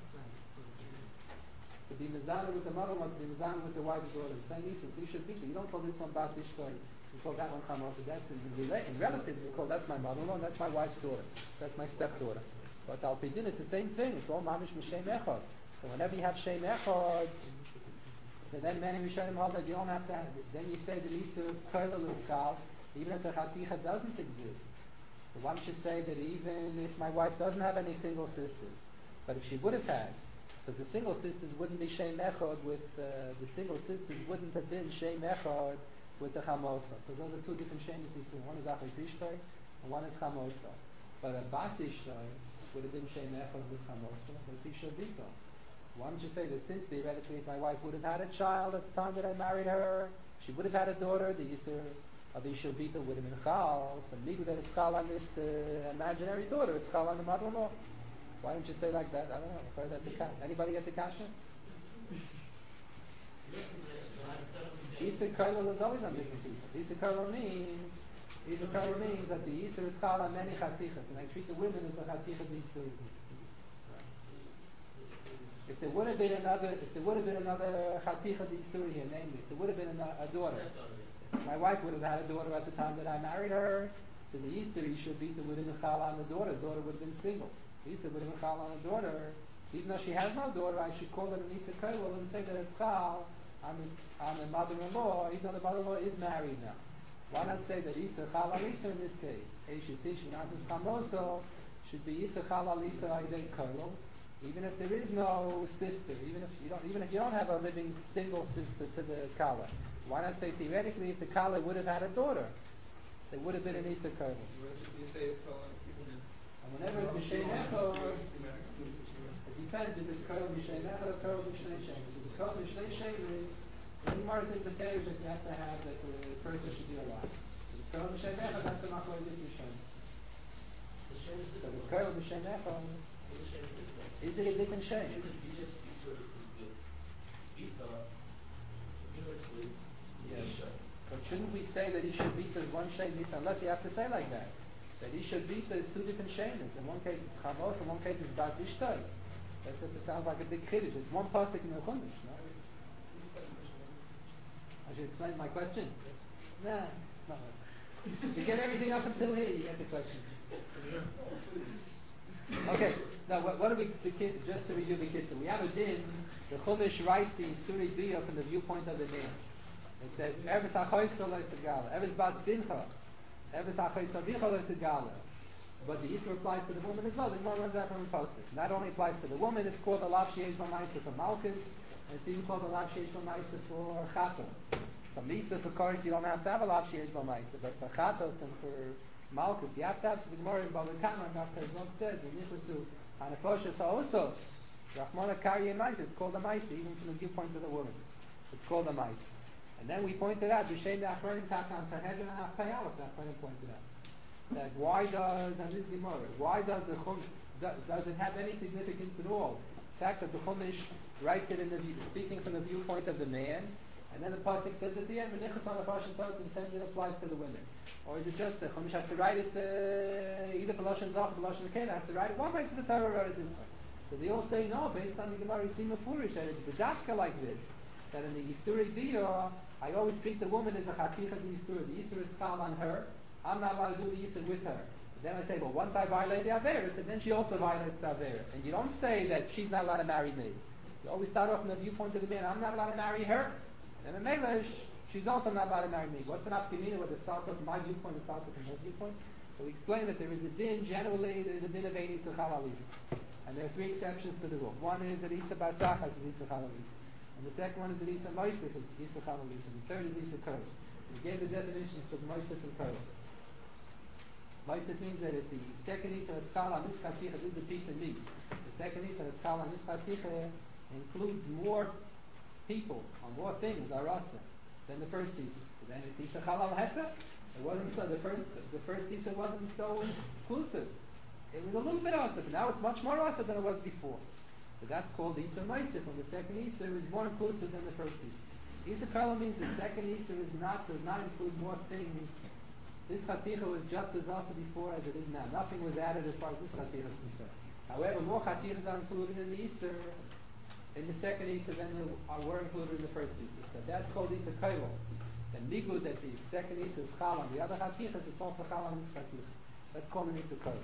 To be Mizana with the mother-in-law, to be Mizana with the wife's daughter, the same Easter. You should be. You don't call this one Bas Ishto. You call that one Chamosa. That's in relative. You call that's my mother-in-law, and that's my wife's daughter. That's my stepdaughter. But Al Pidin, it's the same thing. It's all Mamish M'Shem Echad. So whenever you have Shem Echad, so then many Rishonim hold that you don't have to have it. Then you say the Easter Koilel is Chal, even if the Chaticha doesn't exist. So one should say that even if my wife doesn't have any single sisters, but if she would have had, so the single sisters wouldn't be Shem Echad with, the single sisters wouldn't have been Shem Echad with the Chamosa. So those are two different Shemes. One is Achos Ishtai and one is Chamosa. But a Bas Ishtai would have been Shem Echad with Chamosa, but it's Isha Bita. One should say that since theoretically if my wife would have had a child at the time that I married her, she would have had a daughter, the Easter of Isha Bita would have been Chal, so maybe that it's Chal on this imaginary daughter, it's Chal on the mother-in-law. Why don't you say like that? I don't know. Sorry, that's a anybody get the kasha? Easter Koilel is always on different people. Easter Koilel means that the Easter is Chal on many Chatichas, and I treat the women as the Chaticha the Easter is. If there would have been another Chaticha the Easter here, namely, if there would have been a daughter, my wife would have had a daughter at the time that I married her, so the Easter Isha Bita would have been Chal on the daughter. The daughter would have been single. The Easter would have been Chal on the daughter. Even though she has no daughter, I should call it an Easter Koilel and say that it's Chal on the mother-in-law, even though the mother-in-law is married now. Why not say that Easter Chal al Easter in this case? Eishes Tish V'Nasas Chamoso should be Easter Chal al Easter Aydei Koilel, Even if there is no sister, even if you don't have a living single sister to the Kala, why not say theoretically if the Kala would have had a daughter, there would have been an Easter Kohen. You say it's all even And whenever it's Mishneh Echad, it depends if it's Kohen Mishneh Echad or Kohen Mishneh Shem. If it's Kohen Mishneh Shem, the Gemara says the Torah that you have to have that the person should be alive. If it's Kohen Mishneh Echad, that's the Machloek Mishneh. So the Kohen Mishneh Echad, is it a different Shem? Yes. But shouldn't we say that he should beat the one Shem Mita, unless you have to say like that? That he should beat the two different Shemis. In one case it's Chamos, in one case it's Bat Ishtay. That's what it sounds like a big kiddush. It's one pasuk in the Chumash, no? I should explain my question? Nah, no. You get everything up until here, you get the question. Okay, now what do we, just to review the kids, we have a din, the Chumash writes the Suri Biyah from the viewpoint of the man. It says, Eves HaChoytzah lo Yisgala, Eves Bat Bincha, Eves HaChoytzah Bicha lo Yisgala. But the Yisra applies to the woman as well. The Gemara runs out from the posted. Not only applies to the woman, it's called a Lav Sheyesh B'Maisa for Malchus, and it's even called a Lav Sheyesh B'Maisa for Chatos. For Misa, of course, you don't have to have a Lav Sheyesh B'Maisa, but for Chatos and for Malchus, you have to have. So the Gemara in Bava Kama, Dr. Zon says, in Nichusu, Hanefoshes HaOsos, Rachmana Karye Maisa, it's called a Maisa, even from the viewpoint of the woman. It's called a Maisa. And then we pointed out, B'Shem Achronim Takan Sanhedrin and Achayalot, Achronim pointed out. That why does, and this Gemara, why does the Chumash, does it have any significance at all? The fact that the Chumash writes it in the speaking from the viewpoint of the man, and then the pasuk says at the end, "V'nichas on the Pasuk says the same thing applies to the women," or is it just the Chumash has to write it either for Lashon Zach or Lashon Kena has to write it one way, so the Torah wrote it this way. So they all say no, based on the Gemara Sima Furish, that it's bedafka like this. That in the Yisuri Biyah, I always treat the woman as a Chaticha of the Yisur. The Yisur is calm on her. I'm not allowed to do the Yisur with her. But then I say, well, once I violate the Averis, and then she also violates the Averis. And you don't say that she's not allowed to marry me. You always start off from the viewpoint of the man. I'm not allowed to marry her. And in Mela, she's also not allowed to marry me. What's an Afkamina whether it starts off from my viewpoint or starts off from her viewpoint? So we explain that there is a din, generally, there is a din of Eini Tzachal Alisa. And there are three exceptions to the rule. One is that Isa Basachas is Tzachal Alisa. And the second one is that Isa Moisef is Tzachal Alisa. And the third is Isa Kurz. We gave the definitions for Moisef and Kurz. Moisef means that if the second Isa that's Chal on this Chaticha is the piece of meat, the second Isa that's Chal on this Chaticha includes more people, or more things, Arasa, than the first Isa. So then it's Isa Chal al Heta. It wasn't so, the first Isa wasn't so inclusive. It was a little bit Asa, but now it's much more Asa than it was before. So that's called Isa Moisef, and the second Isa is more inclusive than the first Isa. Isa Kala means the second Isa does not include more things. This Chaticha was just as Asa before as it is now. Nothing was added as far as this Chaticha is concerned. However, more Chatichas are included in the Isa, in the second Isa than were included in the first Isa. So that's called Isa Kala. And Nigud that the second Isa is Chal on the other Chatichas, it's also Chal on this Chaticha. That's called an Isa Kala.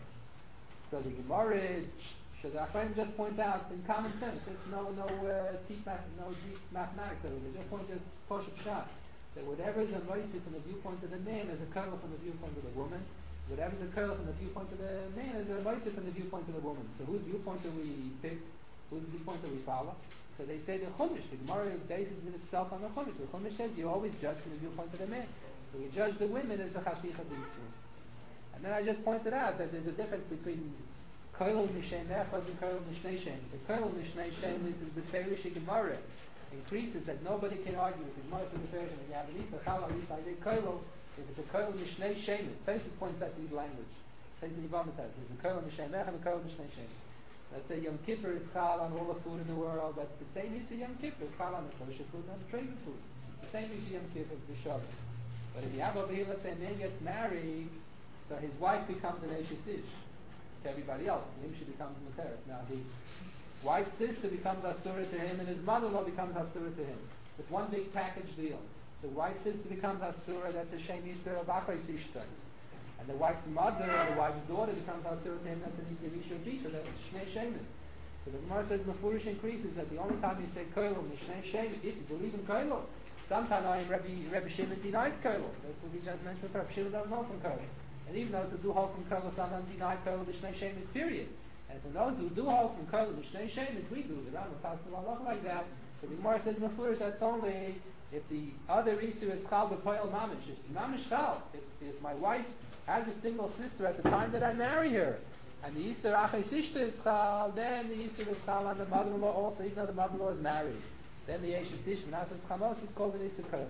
So the Gemara, should the Achronim just point out in common sense, there's no deep mathematics over there. They just point just push up shot. That whatever is a moisty from the viewpoint of the man is a kernel from the viewpoint of the woman. Whatever is a kernel from the viewpoint of the man is a moisty from the viewpoint of the woman. So whose viewpoint do we pick? Whose viewpoint do we follow? So they say the Chumash. The Gemara bases in itself on the Chumash. The Chumash says you always judge from the viewpoint of the man. So we judge the women as the Chaticha b'Yisur. And then I just pointed out that there's a difference between Koil Mishnei Echad and Koil Mishnei Shem. The Koil Mishnei Shem is the Beferish Gemara. Increases that nobody can argue with the Gemara to the Beferish. And you have at least a Chal Alisa Idei Koil. If it's a Koil Mishnei Shem, Tesis points out these language. Tesis Nivamas has. There's a Koil Mishnei Echad and a Koil Mishnei Shem. Let's say Yom Kippur is Chal on all the food in the world, but the same is Yom Kippur is Chal on the kosher food and the treated food. The same is Yom Kippur, the Shabbat. But if you have over here, let's say a man gets married, so his wife becomes an Eshes Ish to everybody else. To him she becomes Muteret. Now his wife's sister becomes Asura to him and his mother-in-law becomes Asura to him. It's one big package deal. The wife's sister becomes Asura, that's a Shem Yisrael of Achais Ishtar. And the wife's mother, the wife's daughter becomes Asura to him, that's an Yisrael Bishar, that's Shnei Shemin. So the Gemara says Mefurish increases that the only time you say Koilo, Mishnei Shemin, if you believe in Koilo. Sometimes Rebbe Shimon denies Koilo. That's what we just mentioned before. Rebbe Shimon doesn't hold from Koilo. And even those who do hold from Koilo sometimes deny Koilo Mishnei Shemis, period. And for those who do hold from Koil Mishnei Shemis, we do. The Rambam talks about Allah like that. So the Gemara says Mefurish, that's only if the other Isur is Chal B'Poel Mamish. If Mamish Chal, if my wife has a single sister at the time that I marry her, and the Isur Achei Sishta is Chal, then the Isur is Chal on the mother-in-law also, even though the mother-in-law is married. Then the Yeshiv Tish, Menasas Chamos, is called an Isur Koil.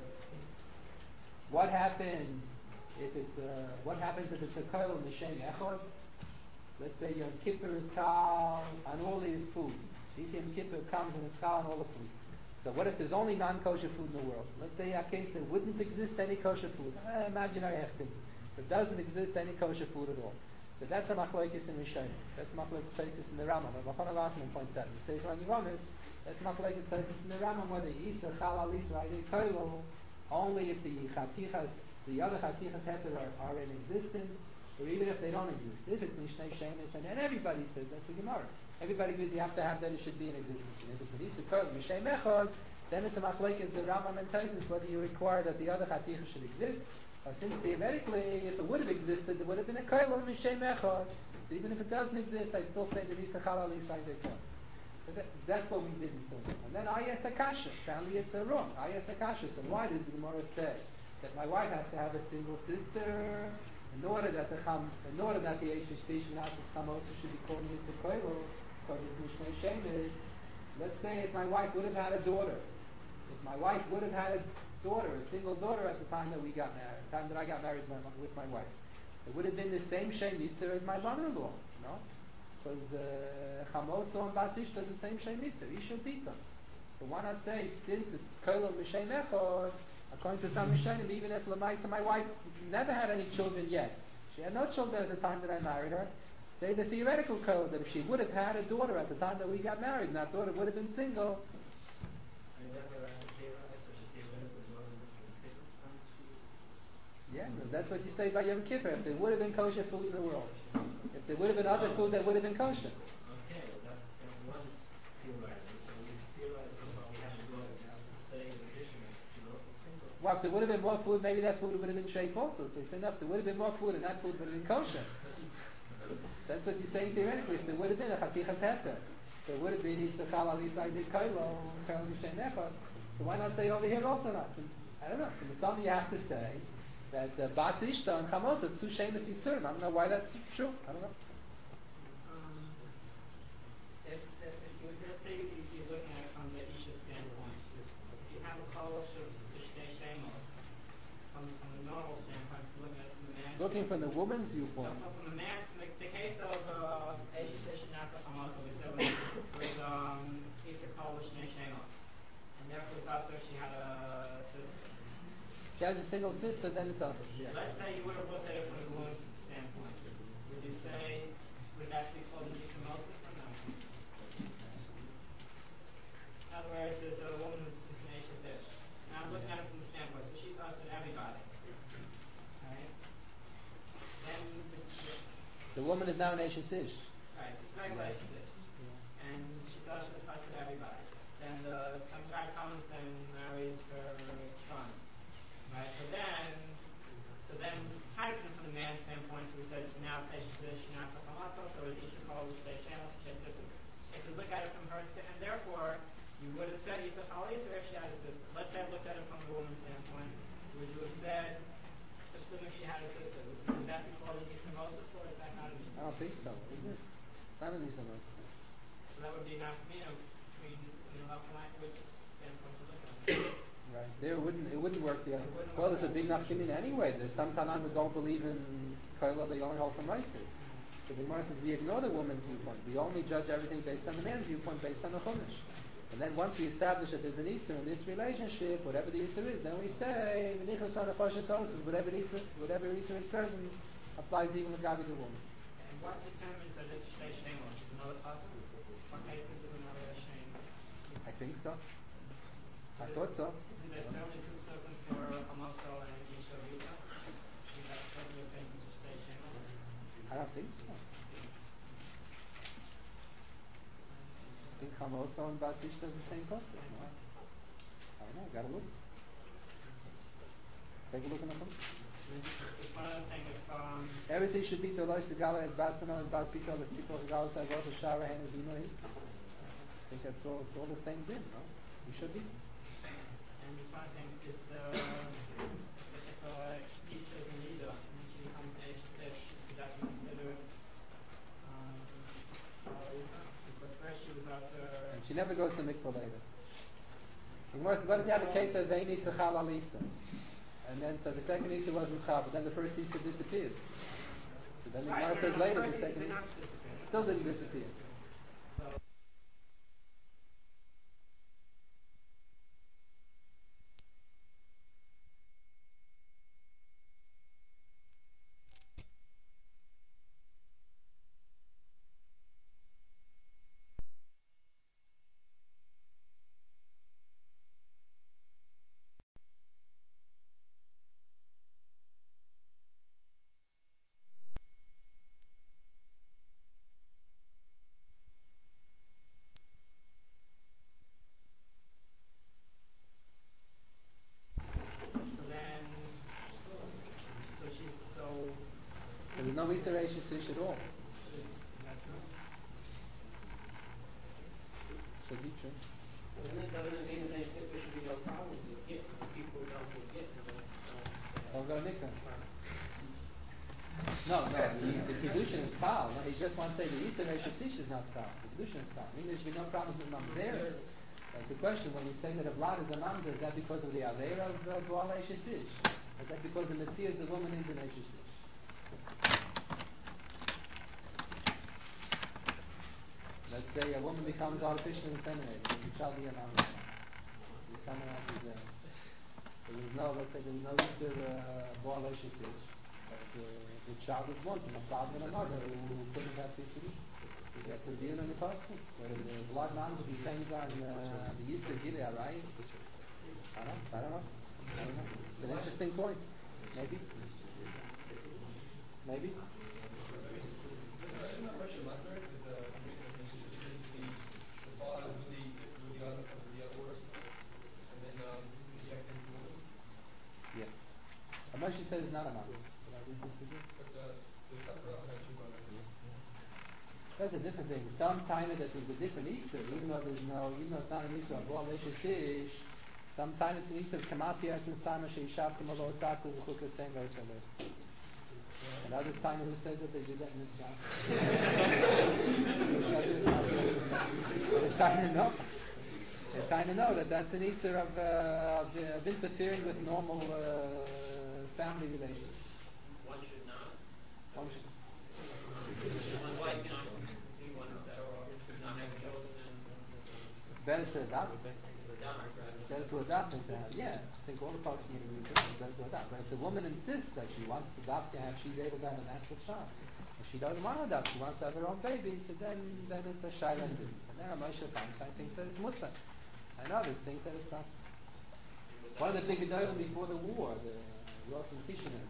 What happens if it's a Koil Mishem Echod? Let's say Yom Kippur is Chal on all the food. Yom Kippur comes and it's Chal on all the food. So what if there's only non-kosher food in the world? Let's say a case there wouldn't exist any kosher food. Imaginary heftim. There doesn't exist any kosher food at all. So that's a machlokes in Rishayim. That's a machlokes places in the Rambam. Machon Alasman points out. The Sefer HaNivonis, that's machlokes places in the Rambam whether Yisra Chal Al Yisra Koilo only if the chatichas, the other chatichas heter are in existence, or even if they don't exist. If it's Mishnei Shemis, and then everybody says that's a Gemara. Everybody agrees you have to have that it should be in existence. And if it's an Yisra Koil Mishnei Mechod, then it's a machlokes the Rambam and Taisus whether you require that the other chatichas should exist. Since theoretically, if it would have existed, there would have been a Koil of Mishnei Mechod. So even if it doesn't exist, I still say the Yisra Chal Al Yisra Koil. So that's what we didn't do. And then I asked Akasha. Apparently it's wrong. I asked Akasha. So why does the Gemara say that my wife has to have a single sister in order that the Eish Tish Menasas Chamos should be called Mr. Koilo, because it's Mishnei Shemis. Let's say if my wife would have had a daughter. If my wife would have had a daughter, a single daughter at the time that we got married, the time that I got married with my wife, it would have been the same Shem Yitzhar as my mother-in-law, no? Because Chamotzo and Basishta is the same Shem Yitzhar, Isha Pita. So why not say, since it's Koil Mishem Echod, according to some Mishanim, even if Lamaisa, my wife never had any children yet, she had no children at the time that I married her, say the theoretical code that if she would have had a daughter at the time that we got married, and that daughter would have been single. Yeah, that's what you say by Yom Kippur. If there would have been kosher food in the world, if there would have been other food that would have been kosher. Okay, that one theorizing. So we theorize about we have to go and say in addition that she's also single. Well, if there would have been more food, maybe that food would have been shayf also. So you say, no, if there would have been more food and that food would have been kosher. That's what you're saying theoretically. If there would have been a chatichas heter, there would have been Yisachal Al Yisrael Koilo, Koilo Mishnei Echad. So why not say over here also not? I don't know. So the something you have to say that Bas Ishta and Chamos is two Shemus Yisurim. I don't know why that's true. I don't know. If you you're looking at it from the Isha standpoint, if you have a kolosh of Mishnei Shemos, from the normal standpoint, looking at the man. Looking from the woman's viewpoint. So from the man, the case of Eish Nafka Chamoto, we said was Isha kolosh Mishnei Shemos, and therefore it's also she had a sister. She has a single sister, then it's us. Yeah. Let's say you would have looked at it from the woman's standpoint. Would you say, would that be called an Isha Moses or no? In other words, it's a woman who's an Isha dish. Now I'm looking at it from the standpoint, so she's us and everybody. Alright? Then The woman is now an Eish Ish. right, it's very like this. And she's us and everybody. Then some guy comes and marries her son. Right, so then, Harrison from the man's standpoint, so we said it's now Eish not Chamato, so it's Isha called Mishnei Shemos, if you look at it from her, and therefore, you would have said Isha Chali, or if she had a sister. Let's say I looked at it from the woman's standpoint, would you have said, assuming she had a sister, would that be called an Isha Moses, or is that not an Isha? I don't think so, isn't it? It's not an Isha Moses. So that would be enough, between, which standpoint to look at it. Right. There it wouldn't work the other way. Well, there's a big nafkamin anyway. There's some Tanam who don't believe in Koila, they only hold from Raisi. So the Gemara says we ignore the woman's viewpoint. We only judge everything based on the man's viewpoint, based on the Chumash. And then once we establish that there's an Isser in this relationship, whatever the Isser is, then we say, whatever Isser is present, applies even to Gabi the woman. And what determines that it's Shnei Shemos? Is another possible? What makes it another Shnei? I think so. I thought so. There's certainly two circles for Hamoso and Isha Vita. Is that certainly a thing for Shnei Shemos? I don't think so. I think Chamoso and Batishta is the same person. No? I don't know, gotta look. Take a look in the book. It's one of the things if Everything should be to Lois Gala as Basmano and Bas Pito, the Tzipor Gala as also Shara and as Inoi. I think that's all the things in, no? You should be. and it's one of the things is if teacher is a leader and she becomes age fish, she doesn't consider because first she was after And she never goes to mikvah later. What if you have a case of Vein Isa Chal Al Isa? And then so the second Isa wasn't Chal, but then the first Isa disappears. So then the Gemara says later the second Isa still didn't disappear. There was no Isa Reish Yish at all. Should be true. Doesn't it mean that there should be no problems with get if people don't get Don't go mikvah. No, the Kiddushin is Chal. No, he just wants to say the Isa Reish Yish is not Chal. The Kiddushin is Chal. I mean, there should be no problems with Mamzer. That's the question. When you say that a blood is a Mamzer, is that because of the Aveira of Boal Reish Yish? Is that because in the Tzias the woman is an Reish Yish? Let's say a woman becomes artificially inseminated, and the child be an animal. Someone else is there. There was no, let's say there was no Easter Boal Reish Yish, but the child is one from a father and a mother who couldn't have Easter. That's the deal in the costume. Where the blood moms depends on the Easter Gilead, right? I don't know. It's an interesting point. Maybe. Yeah. She said it's not a mother. But I didn't disagree. That's a different thing. Some time that there's a different Easter, even though it's not an Easter of Boal Reish Yish, sometimes it's an Easter of Kamasi Eretz and Sama Sheishav Kamalo Sasa V'Chukas Sein V'Esalech. And others time who says that they did that in Mitzvah. They kind of know that that's an Easter of interfering with normal family relations. One should not. One should. One wife cannot see one better off not having children and It's better to adopt. It's better to adopt than to have. Yeah, I think all the parts agree with it. It's better to adopt. But if the woman insists that she wants to adopt to have, she's able to have a natural child. If she doesn't want to adopt, she wants to have her own baby, so then it's a shayla. And there are Moshe Feinstein thinks that it's mutter. And others think that it's us. One of the big gedolim before the war, the Rosh Tishanim,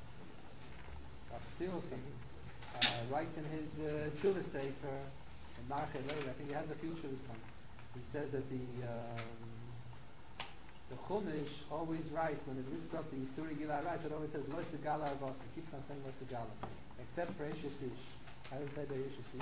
writes in his Tshuva Sefer, in Marchei Levi, I think he has a few Tshuvas on. He says that the Chumash always writes, when it lists up the Yisuri Gila writes, it always says Lo Segala Avos. It keeps on saying Lo Segala, except for Eish Yish. How does it say the Eish Yish?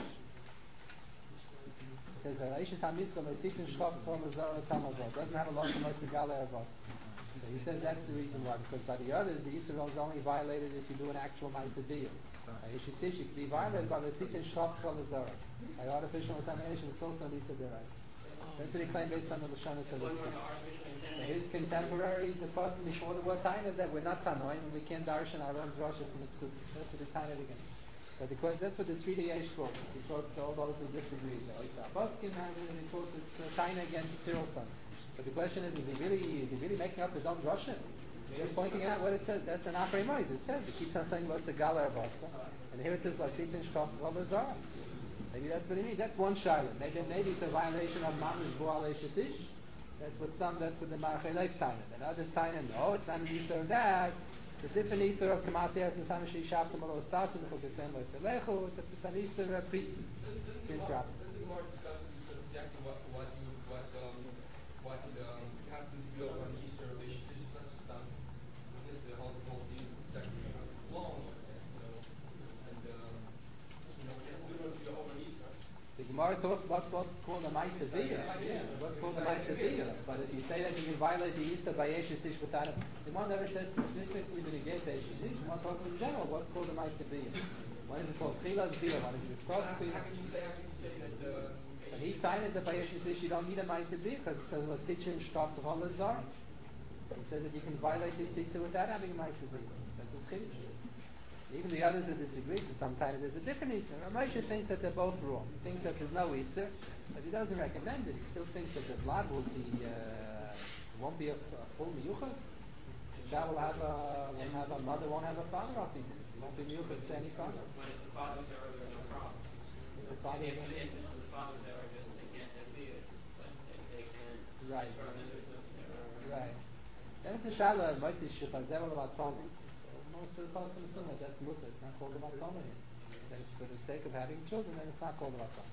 It says Eish HaMitzvah Mesitin Shchov Tol Azor Samavot. Doesn't have a lot of Lo Segala Avos. So he says that's the reason why, because by the others, the Yisrael is only violated if you do an actual Ma'aseh. Eish Yish can be violated by Mesitin Shchov Tol Azor. By artificial insemination, it's also an Yisrael Derais. That's what he claimed based on the Lashon of his contemporaries, the first before the word Taina, that we're not Tanoim and we can't darshan our own droshes in the Psut. That's what the Taina again. But because that's what the Sri Yesh quotes. He quotes all those who disagree. It's a Boskin and he quotes this Taina against Cyril's son. But the question is he really making up his own drosha? Just pointing out what it says. That's an Achrei Mois. It says it keeps on saying Lo Segala Avasa, and here it says Lo Sitin Shkof Lo Lazara. Maybe that's what he means. That's one shaila. Maybe it's a violation of Mamish Boal Reish Yish. That's what the Marchei Lev Taina. And others Taina, no, it's not an Easter of that. It's a different Easter of Kamasi Eretz and Sama Sheishav Kamalo Sasa V'Chukas Sein V'Esalech. It's an Easter of Pritz. It's improper. The Gemara discusses exactly what have to do on Easter of Eish Yish. It's not just on the whole deal. Exactly. Gemara talks about what's called a Maisa Via. What's called a Maisa Via. But if you say that you can violate the Yisa by Yeshish Ish without it, the Gemara never says specifically to negate the Yeshish Ish. The Gemara talks in general what's called a Maisa Via. One is it called Chilas Via, one is it Tzos Via. How can you say that But he finds that by Yeshish Ish you don't need a Maisa Via because it says Lasitcha and Shtof Holazar. He says that you can violate the Yisa without having a Maisa Via. That's what's Chidish. Even the others that disagree, so sometimes there's a different Easter. Ramosha thinks that they're both wrong. He thinks that there's no Easter, but he doesn't recommend it. He still thinks that the blood will be, won't be a full miyuchas. The child will have a mother, won't have a father off it. It won't be miyuchas to any father. When it's the father's error, there's no problem. The father's If this is the father's error, they can't be it, but they can. Right. Transfer, and then there's no error. Right. Then it's a shala, Moitzi Shichazel about Talmud. Most of the Pasuk assume that that's mutter. It's not called a matama here. That it's for the sake of having children, then it's not called a matama.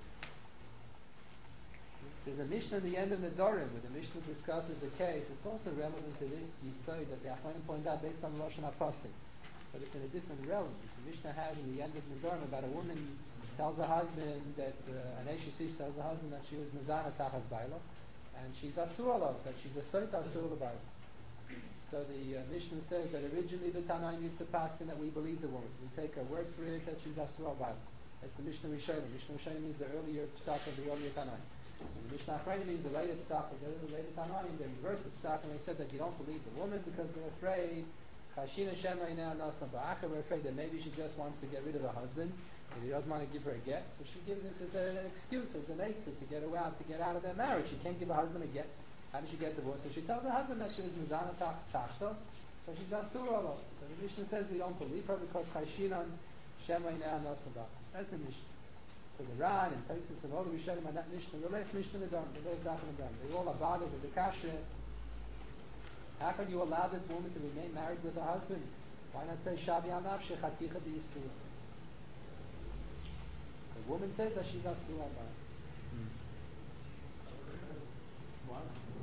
There's a Mishnah at the end of the Dorim where the Mishnah discusses a case. It's also relevant to this Yisoid that the Achronim point out based on Rosh Hashanah, but it's in a different realm. The Mishnah has in the end of the Dorim about a woman tells her husband that an Eishisish tells her husband that she was Mizana Tachas Baila, and she's Asur Alav, that she's a Soit Asur Baila. So the Mishnah says that originally the Tanaim used to pass in that we believe the woman. We take her word for it that she's Asura Baila. That's the Mishnah Rishonim. Mishnah Rishonim means the earlier Psak of the earlier Tanaim. And the Mishnah Achronim means the later Psak of the later Tanaim. They reversed the Psak and they said that you don't believe the woman because they're afraid Chashina Shemayna Nasna Ba'acha. We're afraid that maybe she just wants to get rid of her husband. Maybe he doesn't want to give her a get. So she gives this as an excuse, as an exit to get out of their marriage. She can't give her husband a get. How did she get divorced? So she tells her husband that she was Mizana Tachto, so she's Asur Olav. So the Mishnah says we don't believe her because Chayshinan Shemay Ne'an Nasnabah. That's the Mishnah. So the Ran and Taisus and all the Rishonim on that Mishnah, the last Mishnah in the Dharma, the last Daf in the Dharma, they all are bothered with the Kasha. How can you allow this woman to remain married with her husband? Why not say Shavi Anav Shechaticha D'Yisur? The woman says that she's Asur Olav. Why?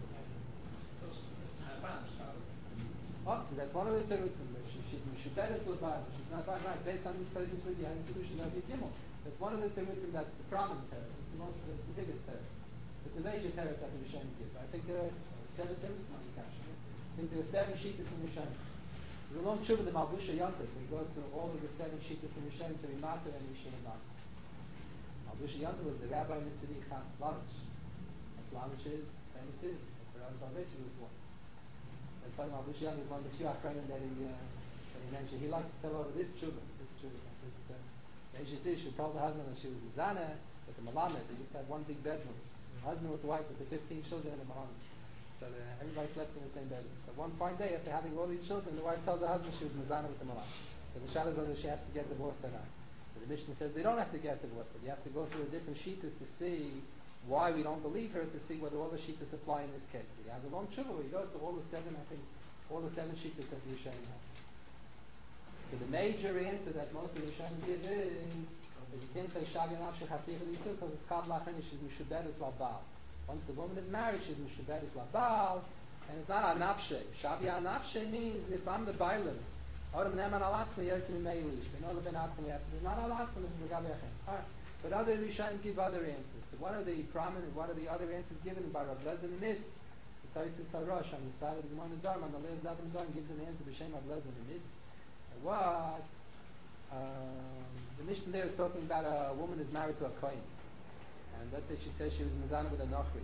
Oh, so that's one of the terutzim. She's Mushuberes Levad. She's not right. Based on these places where you have Kedushin of Gimel. That's one of the terutzim. That's the prominent teretz. It's the biggest teretz. It's a major teretz that the Rishonim give. I think there are 7 terutzim on the Kasha. I think there are 7 shittas in Rishonim. There's a long tshuva the Malbusha Yontif. He goes through all of the 7 shittas in Rishonim to be Mater and Rishonim Mater. Malbusha Yontif was the rabbi in the city Chas Lavish. Chas Lavish is famous city. That's where Rabbi Soloveitchik was born. That's why Malbusha Yontif is one of the few Achronim that he mentioned. He likes to tell over this tshuva. Eishisish who told the husband that she was Mizana, that the Malamed, they used to have one big bedroom. The husband with the wife with the 15 children and the Malamed. So everybody slept in the same bedroom. So one fine day, after having all these children, the wife tells her husband she was Mizana with the Malamed. So the Shabbos whether she has to get divorced or not. So the Mishnah says they don't have to get divorced, but you have to go through the different shittas to see why we don't believe her, to see whether all the shittas apply in this case. He has a long tshuva where he goes to all the 7 shittas that the Rishonim have. So the major answer that most of the Rishonim give is that you can't say Shavi Anav Shechaticha D'Yisur because it's Kav Lachan, she's Mushuberes Labal. Once the woman is married, she's Mushuberes Labal, and it's not Anavshe. Shavi Anavshe means if I'm the Bailim, Odom Neman Alatzmi Yosim Meilish, Benol Ben Atzmi Yosim. It's not Alatzmi, it's Megabi Achem. But other Rishonim give other answers. So one of the other answers given by Rav Lezer Mitz, the Taisus Harosh on the side of the Gemara Dharma, on the last Daf in the Dharma, gives an answer b'shem Rav Lezer Mitz. What? The Mishnah there is talking about a woman is married to a Kohen, and let's say she says she was Mizana with a Nochri.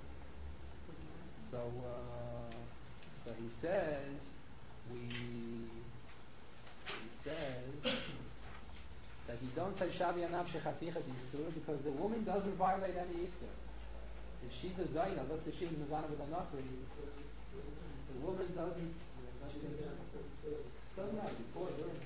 So he says that you don't say Shavi Anav Shechaticha D'Yisur because the woman doesn't violate any Yisur. If she's a Zaina, let's say she was Mizana with a Nochri, the woman doesn't have before during.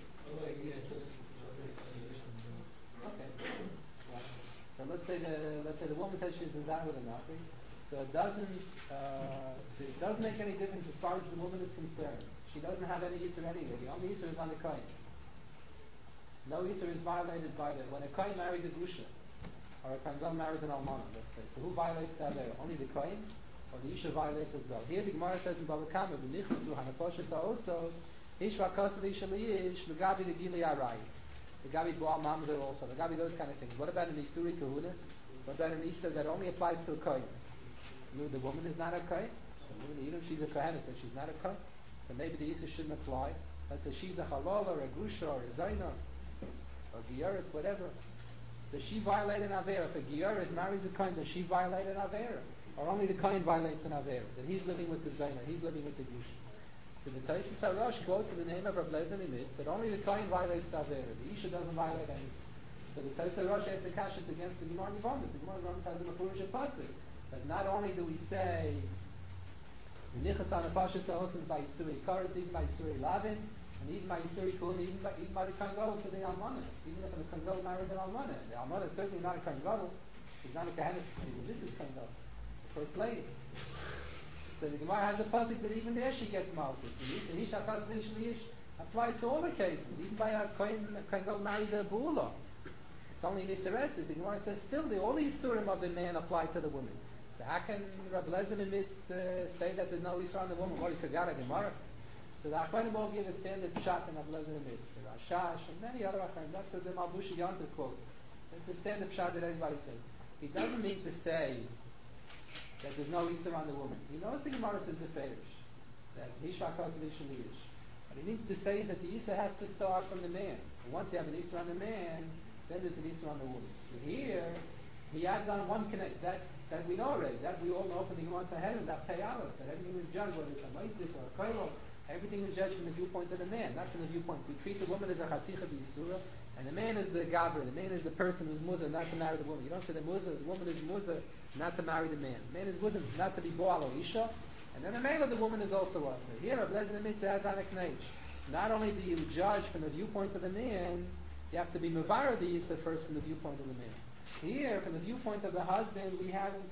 Okay. So let's say the woman says she's Mizana with a Nochri. So it doesn't make any difference as far as the woman is concerned. She doesn't have any Yisur anyway. The only Yisur is on the Kohen. No Yisur is violated by when a Kohen marries a Grusha, or a Kohen marries an Almana, let's say. So who violates the Avera? Only the Kohen, or the Isha violates as well. Here the Gemara says in Bava Kama, V'nichusu hanafoshes ha'osos, Ishva kosav Isha liyish, L'gabi the Gili Arayis. L'gabi Boal Mamzer also. L'gabi those kind of things. What about an Isuri Kahuna? What about an Issa that only applies to a Kohen? The woman is not a Kohen. The woman, even if she's a Kohenet, but she's not a Kohen. So maybe the Issa shouldn't apply. Let's say she's a Halal or a Grusha or a Zaina or Gioris, whatever. Does she violate an Avera? If a Gioris marries a Kohen, does she violate an Avera? Or only the Kohen violates an Avera? That he's living with the Zaina, he's living with the Grusha. So the Taisus HaRosh quotes in the name of Rav Lezer Nimitz that only the Kohen violates the Avera. The Isha doesn't violate anything. So the Taisus HaRosh asks the Kashas against the Gemara Yevamos. The Gemara Yevamos has a Mefurish Pasuk. But not only do we say the Nichas on the Pasha Sahosans by Yisuri Karas, even by Yisuri Lavin, and even by Yisuri Kulin, even by the Kohen Gadol for the Almana. Even if the Kohen Gadol marries an Almana. The Almana is certainly not a Kohen Gadol. She's not a Kohenet. This is Kohen Gadol, the First Lady. So the Gemara has a pasuk that even there she gets malchus. The Ish HaKas V'Ish Li'ish applies to all the cases. Even by a Kohen Gadol marries a Bula. It's only in Yisraelis. The Gemara says still all the Yisurim of the man apply to the woman. So how can Rav Lezer Nimitz say that there's no Yisur on the woman? What, he forgot a Gemara? So the Achronim all give a standard shot in Rav Lezer Nimitz. The Rashash and many other Achronim. That's what the Malbushi Yontif quotes. It's a standard shot that everybody says. He doesn't mean to say that there's no Yisur on the woman. He knows the Gemara says the Ferish. That Hishva Kosev Ishaliyish. What he means to say is that the Yisur has to start from the man. And once you have an Yisur on the man, then there's an Yisur on the woman. So here, he adds on one connect. That we know already. That we all know from the Gemara ahead of that Pei Aleph. That everything is judged, whether it's a Maisik or a Koilo. Everything is judged from the viewpoint of the man, not from the viewpoint. We treat the woman as a Chaticha B'Yisura, and the man is the Gavra. The man is the person who's Muzah, not to marry the woman. You don't say the woman is Muzah, not to marry the man. The man is Muzah, not to be Bo'al or Isha. And then the male of the woman is also us. Here, Rav Lezer Nimitz adds on a knech. Not only do you judge from the viewpoint of the man, you have to be Mavara the Yisa first from the viewpoint of the man. Here, from the viewpoint of the husband, we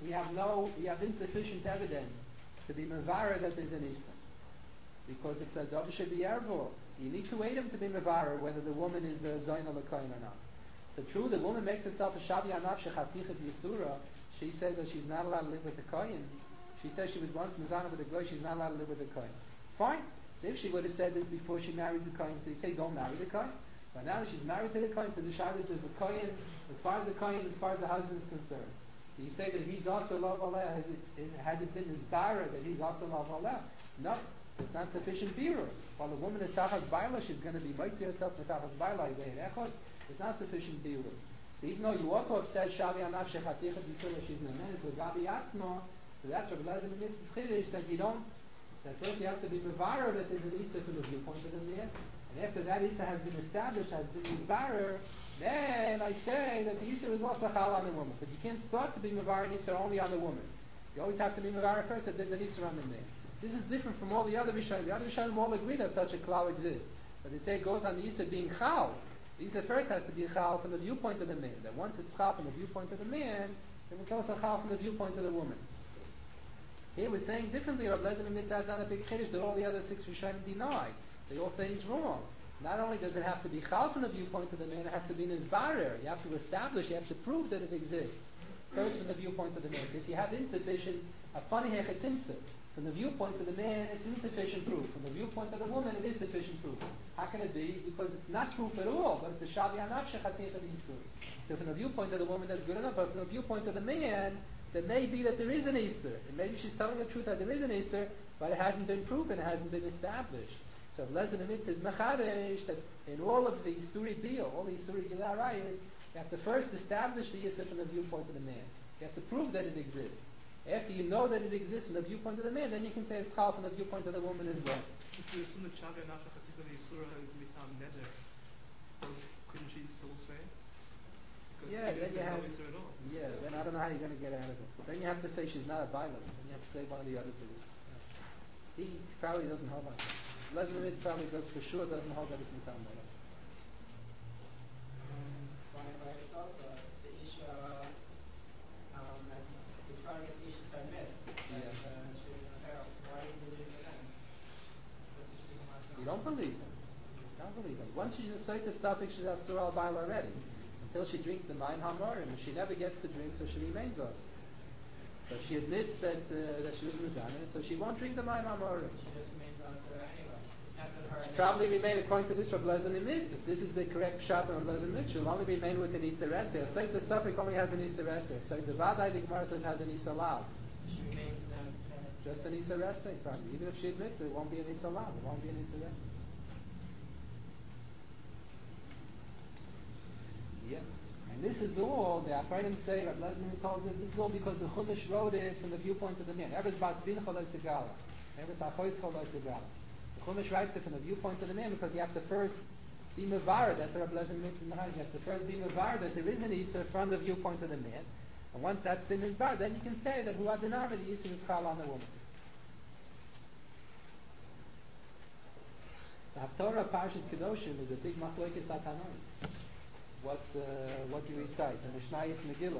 have insufficient evidence to be Mavara that there's an Isa. Because it's a Davish B'Yarvo. You need to wait him to be Mavara whether the woman is a Zayin or a Kohen or not. So true, the woman makes herself a Shavi Anav Shechatichet Yisura. She says that she's not allowed to live with the Kohen. She says she was once Mizana with the Goy, she's not allowed to live with the Kohen. Fine. So if she would have said this before she married the Kohen, so you say don't marry the Kohen. But now that she's married to the Kohen, so the Shavi is the Kohen, as far as the Kohen, as far as the husband is concerned. Do you say that he's also Lav Aleh? Has it been his bara that he's also Lav Aleh? No. It's not sufficient birur. While the woman is tachas baila, she's going to be mitzi herself with tachas baila. It's not sufficient birur. So even though you ought to have said shavi anav shechatichet yisur she's nemenes legabi atzma, so that's what Lezer Nimitz chiddush that you don't. That first you have to be mevarer that there's an isa from the viewpoint of the man, and after that isa has been established, has been misbarer, then I say that the isa is also chal on the woman. But you can't start to be mevarer isa only on the woman. You always have to be mevarer first that there's an isa on the man. This is different from all the other Rishonim. The other Rishonim all agree that such a klal exists. But they say it goes on the Yisa being chal. The Yisa first has to be chal from the viewpoint of the man. That once it's chal from the viewpoint of the man, then it's also chal from the viewpoint of the woman. Here we're saying differently. Rav Lezer Nimitz adds on a big chiddush that all the other six Rishonim deny. They all say he's wrong. Not only does it have to be chal from the viewpoint of the man, it has to be nizbarer. You have to establish, you have to prove that it exists. First from the viewpoint of the man. So if you have insufficient, a funny hechetimtze, from the viewpoint of the man, it's insufficient proof. From the viewpoint of the woman, it is sufficient proof. How can it be? Because it's not proof at all, but it's a shavi anav shechatichet yisur. So from the viewpoint of the woman, that's good enough. But from the viewpoint of the man, there may be that there is an Easter. And maybe she's telling the truth that there is an Easter, but it hasn't been proven, it hasn't been established. So Lezer Nimitz is mechadesh that in all of the Isuri Biyah, all the Isuri Gilei Arayos, you have to first establish the Easter from the viewpoint of the man. You have to prove that it exists. After you know that it exists from the viewpoint of the man, then you can say it's chal from the viewpoint of the woman as well. If you assume that Shavi Anav Shechatichet Yisura is mitam neder, couldn't she still say? Yeah, then you have. At all. Yeah, then I don't know how you're going to get out of it. Then you have to say she's not a baila. Then you have to say one of the other two. He probably doesn't hold like that. Lezer Nimitz probably does for sure doesn't hold that it's mitam neder. By itself, the Isha, we try to get the Isha to admit that she was in a peril. Why do you believe in that? You don't believe him. You don't believe him. Once she's a certain suffix, she's asur al bail already. Until she drinks the mayim hamorim, and she never gets to drink, so she remains us. So she admits that she was mizana, so she won't drink the mayim hamorim. She just remains us anyway. with her. Probably remain according to this Rav Lezer Nimid. If this is the correct shot of Rav Lezer Nimid, she'll only remain with an Isser Eser. Say the Suffolk only has an Isser Eser. Say the Vadai, the Gemara says, has an Isser Lav. She remains in the Just an Isser Eser, probably. Even if she admits it won't be an Isser Lav. It won't be an Isser Eser. Yeah. And this is all, the Achronim say, Rav Lezer Nimid told them, this is all because the Chumash wrote it from the viewpoint of the man. Eres Bas Bin Choloi Segala. Eres Achois Choloi Segala. The Chumash writes it from the viewpoint of the man because you have to first be Mavar, that's what Rav Lezer Nimid in the Hajj. You have to first be Mavar that there is an Isser from the viewpoint of the man. And once that's been Mizbar, then you can say that Hu Adinara, the Isser is Chal on the woman. The Haftorah of Parshas Kedoshim is a big machlokes Atanoim. What do you recite? The Mishnayos Megillah.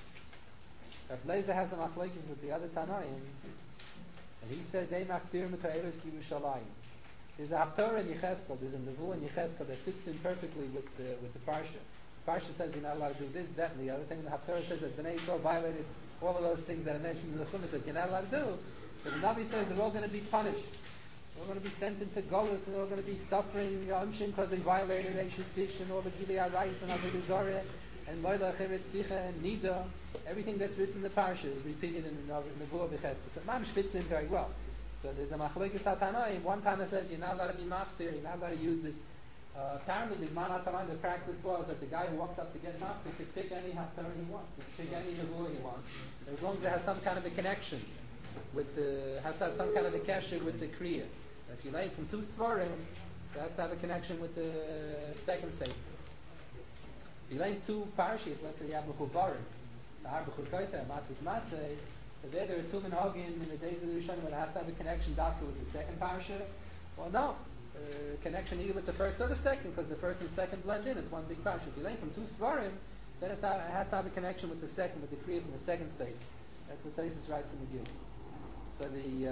Rav Lezer has a machlokes with the other Tanoim, and he says they machtir mitayros Yerushalayim. There's a Haftorah in Yecheskel, there's a Nevuah in Yecheskel that fits in perfectly with the Parsha. The Parsha says you're not allowed to do this, that, and the other thing. The Haftorah says that Bnei Yisrael violated all of those things that are mentioned in the Chumash that you're not allowed to do. So the Navi says they're all going to be punished. They're all going to be sent into Golus, and they're all going to be suffering Amshim because they violated Eishes Sish and all the Gilei Arayis and Avodah Zarah and Moila Cheret Sicha and Nida. Everything that's written in the Parsha is repeated in the Nevuah B'Cheskel. So Mamish fits in very well. So there's a machlokes Atanoim. One Tana says you're not allowed to be maftir, you're not allowed to use this. Apparently, there's Manataran, the practice was that the guy who walked up to get maftir could pick any haftarah he wants, he could pick any nevuah he wants, as long as it has some kind of a connection with has to have some kind of a kesher with the kriya. If you learn from two svarim, it has to have a connection with the second sefer. If you learn two parshas, let's say you have Mechuvarim, Sahar B'Churkoisei, Matis Masei. So there are two minhagim in the days of the Rishonim where it has to have a connection doctor with the second parsha. Well, no, connection either with the first or the second, because the first and second blend in. It's one big parsha. If you learn from two svarim, then it has to have a connection with the second, with the kriya from the second stage. That's what Taisus writes in the Gil. So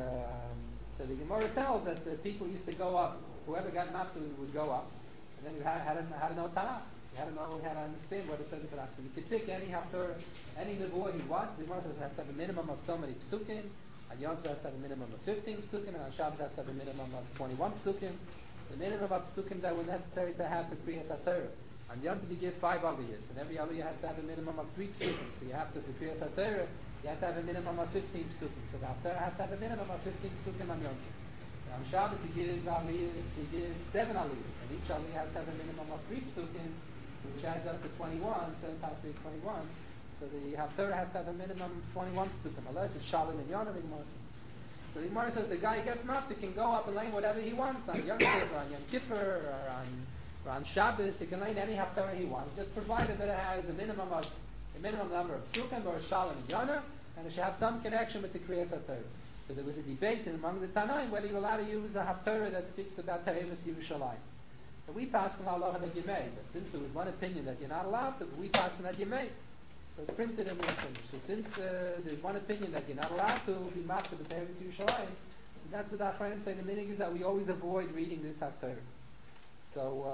the Gemara tells that the people used to go up. Whoever got mafta would go up, and then you had to know Tanakh. You had to know how to understand what it says in Tanakh. So you could pick any haftarah, any nevuah he wants. The Gemara says it has to have a minimum of so many psukim. On Yom Tov has to have a minimum of 15 psukim, and on Shabbos has to have a minimum of 21 psukim. The minimum of psukim that were necessary to have the Kriyas HaTorah. On Yom Tov you give 5 aliyahs, and every aliyah has to have a minimum of 3 psukim. So you have to, for Kriyas HaTorah, you have to have a minimum of 15 psukim. So the haftarah has to have a minimum of 15 psukim on Yom Tov. On Shabbos you give aliyahs, you give 7 aliyahs, and each aliyah has to have a minimum of 3 psukim, which adds up to 21, 7 times 3 is 21. So the Haftarah has to have a minimum of 21 psukim, unless it's Shalom and Yonah, the Gemara says. So the Gemara says the guy who gets mafta can go up and learn whatever he wants on Yom Tov, or on Yom Kippur, or on Shabbos. He can learn any Haftarah he wants, just provided that it has a minimum number of psukim, or Shalom and Yonah, and it should have some connection with the Kriyas HaTorah. So there was a debate among the Tanaim whether you're allowed to use a Haftarah that speaks about Terevis Yerushalayim. So we pass on Allah that you may, but since there was one opinion that you're not allowed to, we pass on that you may. So it's printed in the opinion. So since there's one opinion that you're not allowed to be master of the Terevis Yerushalayim, that's what our friends say. The meaning is that we always avoid reading this Haftarah. So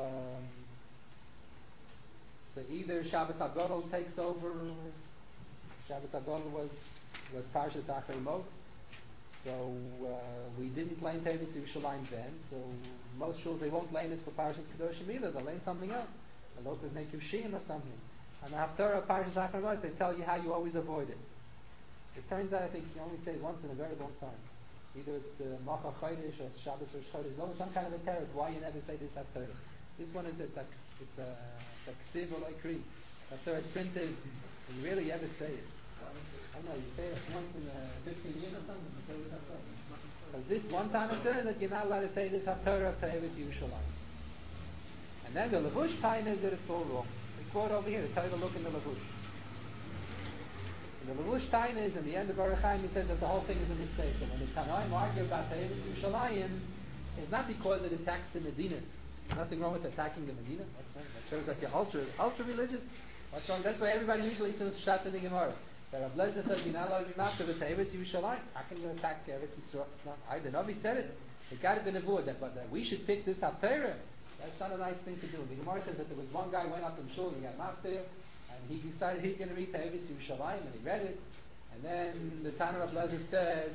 either Shabbos HaGadol takes over. Shabbos HaGadol was Parshas Achrei Mos. So we didn't learn Terevis Yerushalayim then. So most shuls they won't learn it for Parshas Kedoshim either. They'll learn something else. The locals make Yushim or something. And the Haftarah of Parshas Achrei Mos, they tell you how you always avoid it. It turns out I think you only say it once in a very long time. Either it's Macha Chodesh or it's Shabbos Rosh Chodesh. There's always some kind of a teretz why you never say this Haftarah. This one is it's a ksiv or like Greek. Haftarah is printed, and you really ever say it. I don't know, you say it once in 15 years or something, you say this Haftarah. Because this one time it says that you're not allowed to say this Haftarah of Terevis Yerushalayim. And then the Levush time is that it's all wrong. We quote over here, tell you to look in the Levush. And the Levush time is, in the end of Baruch Chaim, he says that the whole thing is a mistake. And when the Tanaim argue about Terevis Yerushalayim, it's not because it attacks the Medina. There's nothing wrong with attacking the Medina. What's wrong? That shows that you're ultra religious. What's wrong? That's why everybody usually says Shat in the Gemara. That Rav Lezer says you're not allowed to be master of the Terevis Yerushalayim. How can you attack Eretz Yisrael? The Navi said it. It got to be nevuah that we should pick this Haftarah. That's not a nice thing to do. The Gemara says that there was one guy who went up in shul and he got maftir, and he decided he's going to read Terevis Yerushalayim, and he read it. And then the Tana of Lezer said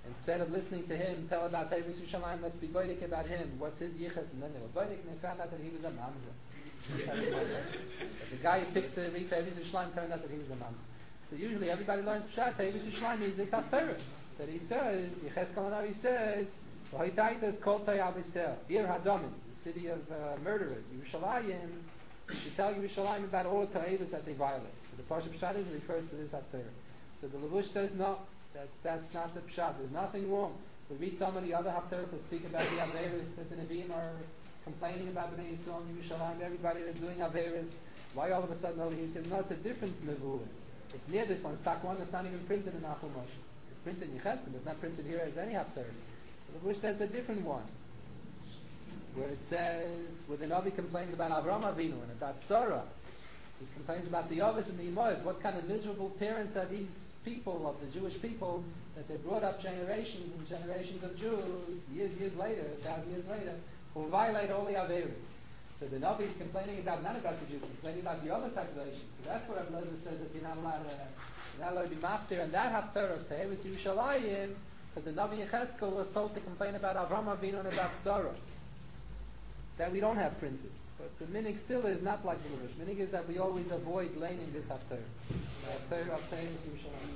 Instead of listening to him tell about Tevis Yerushalayim, let's be boidik about him. What's his yichus? And then they were boidik, and they found out that he was a mamzer. But the guy who picked the read Tevis Yerushalayim turned out that he was a mamzer. So usually everybody learns Pshat. Tevis Yerushalayim means it's Haftarah. That he says, Yechezkel Hanavi says, V'hoitaitas kol Tayal Yisrael, Ir Hadomim, the city of murderers. Yerushalayim, should tell Yerushalayim about all the Ta'evas that they violate. So the Pasha Pshat is refers to this Haftarah. So the Levush says no, that's not the Pshat. There's nothing wrong. We read some of the other Haftarahs that speak about the Averis that the Nevi'im are complaining about the Yisrael and Yerushalayim, everybody that's doing Averis. Why all of a sudden over here? He says, no, it's a different Nevuah. It's near this one. It's tak one that's not even printed in Achel Moshe. It's printed in Yechezkel. It's not printed here as any Haftarah. The Levush says a different one, where it says, where the Navi complains about Avraham Avinu and about Sarah. He complains about the Avos and the Imos. What kind of miserable parents are these people, of the Jewish people, that they brought up generations and generations of Jews, years later, 1,000 years later, who violate all the Averis. So the Navi is complaining about, not about the Jews, complaining about the other calculations. So that's what Rabbi Lezer says, that you're not allowed to be maftir, and that Haftarah of Tevis Yerushalayim, because the Navi Yechezkel was told to complain about Avraham Avinu and about Sarah. That we don't have printed. But the minig still is not like the Levush. Minig is that we always avoid laning this Haftarah. The Haftarah of Tevis Yerushalayim.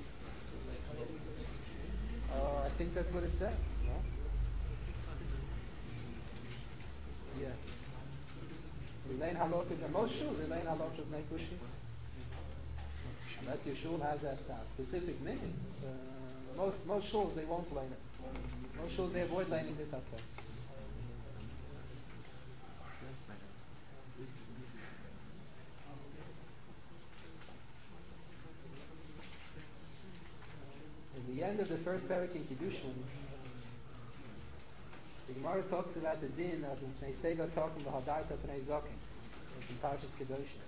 I think that's what it says, no? Yeah. We lane halot in most shuls, we lane halot of Nekushi. Unless your shul has that specific meaning. Most shuls, they won't lane it. Most shuls, they avoid laning this Haftarah. In the end of the first parak in Kiddushin, the Gemara talks about the din of Pnei Stega talking about Hadarta Pnei Zokim in Parshas Kedoshim.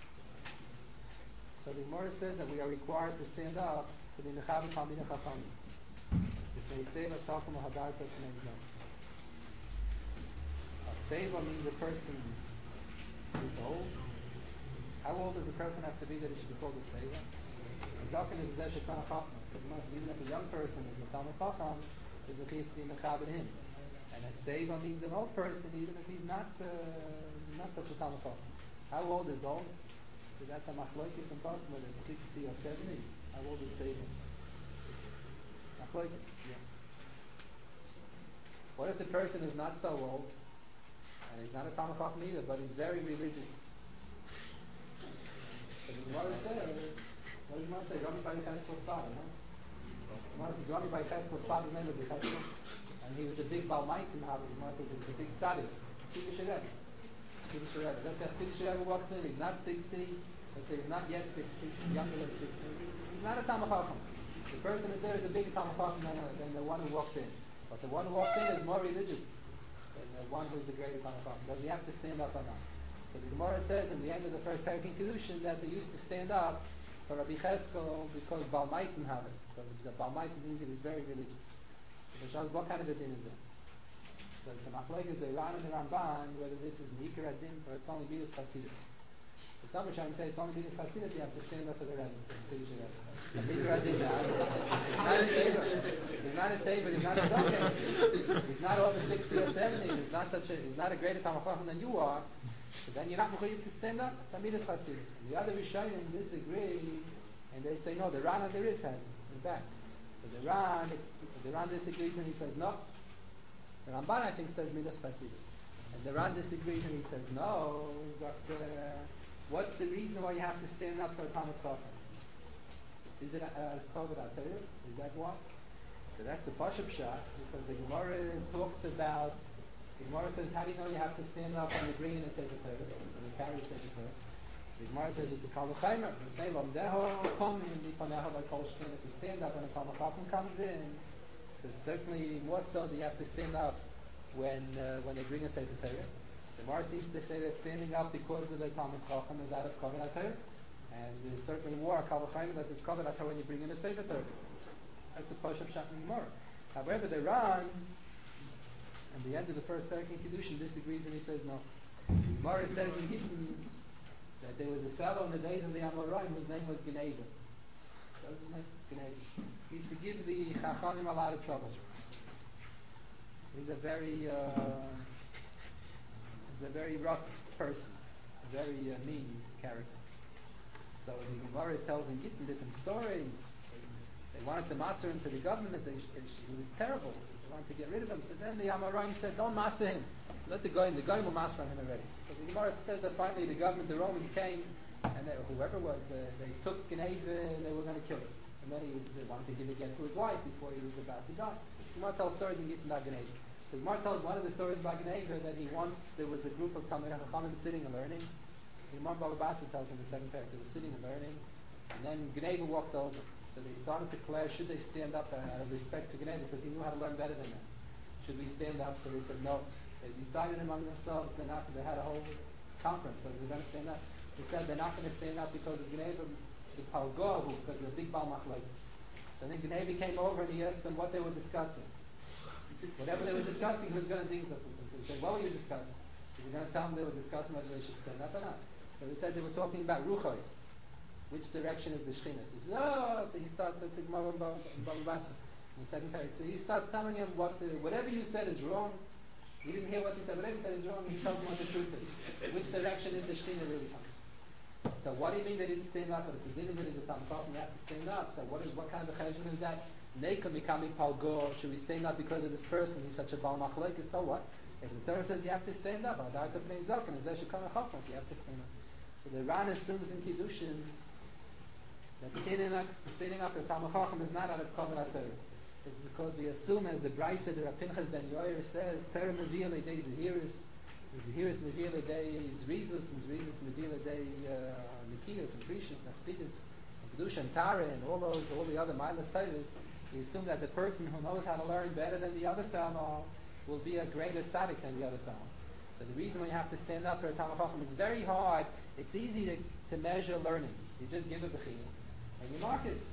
So the Gemara says that we are required to stand up to be Mechaber Talmidei Chachamim. Pnei Stega talking about Hadarta Pnei Zokim. A Seva means a person who's old. How old does a person have to be that he should be called a Seva? Zokin is Zeshet Talmid Chacham. So even if a young person is a Talmid Chacham, there's a chiyuv to be Mechaber him. And a Seva means an old person, even if he's not such a Talmid Chacham. How old is old? So that's a Machlokes in Pasuk, whether it's 60 or 70. How old is Seva? Machlokes, yeah. What if the person is not so old, and he's not a Talmid Chacham either, but he's very religious? So the Gemara says, what does Gemara say? Rabbi by Cheskel's father, no? Gemara says, Rabbi by Cheskel's father's name was Cheskel, and he was a big Baal Meisim Havi. Gemara says he was a big tzaddik. Tziddush Rebbe. Let's say Tziddush Rebbe walks in, he's not 60, let's say he's not yet 60, he's younger than 60. He's not a Talmid Chacham. The person is there is a bigger Talmid Chacham than the one who walked in. But the one who walked in is more religious than the one who's the greater Talmid Chacham. Does he have to stand up or not? So the Gemara says in the end of the first parak in Kiddushin that they used to stand up for Rabbi Cheskel because Baal Meisim have it. Because Baal Meisim means he was very religious. So what kind of a din is it? So it's a machlokes the Ran and the Ramban whether this is an Ikar din or it's only Midas Chasidus. So some Rishonim say it's only Midas Chasidus, you have to stand up for the Rebbe. Ikar din now. He's not a Sefer, he's not a Zokin. He's not over 60 or 70. He's not a greater Talmid Chacham than you are. So then you're not mechuyev to stand up. It's a Midas Chasidus. And the other Rishonim disagree, and they say no. The Ran and the Rif has it in fact. So the Ran disagrees and he says no. The Ramban I think says Midas Chasidus, and the Ran disagrees and he says no. What's the reason why you have to stand up for a Talmid Chacham? Is it a Kovod HaTorah? Is that why? So that's the Pashup Pshat, because the Gemara talks about. The Gemara says, how do you know you have to stand up when you're bringing a Sefer Torah, when you carry a Sefer Torah? So the Gemara says it's a Kal V'Chaimer. If you stand up when a Talmid Chacham comes in, so certainly more so that you have to stand up when they bring a Sefer Torah. The Gemara seems to say that standing up because of the Talmid Chacham is out of Kovod HaTorah, and there's certainly more Kal V'Chaimer that there's Kovod HaTorah when you bring in a Sefer Torah. That's the Pashup Pshat in the Gemara. However, the Ran, and the end of the first parak in Kiddushin disagrees and he says no. The Gemara says in Gittin that there was a fellow in the days of the Amoraim whose name was Geneva. He used to give the Chachamim a lot of trouble. He's a very rough person, a very mean character. So the Gemara tells in Gittin different stories. They wanted to master him to the government. He was terrible. They wanted to get rid of him. So then the Amoraim said, don't master him. Let the Goyim will master him already. So the Gemara says that finally the government, the Romans came, and whoever was, they took Geneva and they were going to kill him. And then he wanted to give a get to his wife before he was about to die. The Gemara tells stories in Gittin about Geneva. So the Gemara tells one of the stories about Geneva that there was a group of Talmidei Chachamim sitting and learning. The Imam Baba Basra tells in the second parak they were sitting and learning, and then Geneva walked over. So they started to declare, should they stand up out of respect to Geneva, because he knew how to learn better than them. Should we stand up? So they said no. They decided among themselves, they had a whole conference, so they're going to stand up. They said they're not going to stand up because of Geneva, the Palgohu, because of the big Baal Machlokes. So then Geneva came over and he asked them what they were discussing. Whatever they were discussing, he was going to ding up with them. So he said, what were you discussing? He was going to tell them they were discussing whether they should stand up or not. So they said they were talking about Ruchos. Which direction is the Shchinas? He says, so he starts, that's the Gemara in the second page. So he starts telling him whatever you said is wrong. He didn't hear what he said. Whatever he said is wrong. He tells him what the truth is. Which direction is the Shechina really coming? So what do you mean they didn't stand up? But if the minimum is a Talmud Chacham, you have to stand up. So what kind of a cheshbon is that? Neika mikami palgo. Should we stand up because of this person? He's such a Baal Machlokes. So what? If the Torah says you have to stand up, so you have to stand up. So the Ran assumes in Kiddushin that standing up at Talmud Chacham is not out of Kavod HaTorah. It's because we assume, as the Brisa, the Rav Pinchas ben Yoyer says, Torah Mevil Edei Zehiris Mevil Edei Zrizus, and Zrizus Mevil Edei Nikiyos and Prishus and Chassidus and Kedusha and Tara and all the other mindless titles. We assume that the person who knows how to learn better than the other fellow will be a greater tzaddik than the other fellow. So the reason why you have to stand up for a Talmud Chacham is very hard. It's easy to measure learning. You just give it the chiyuv and you mark it.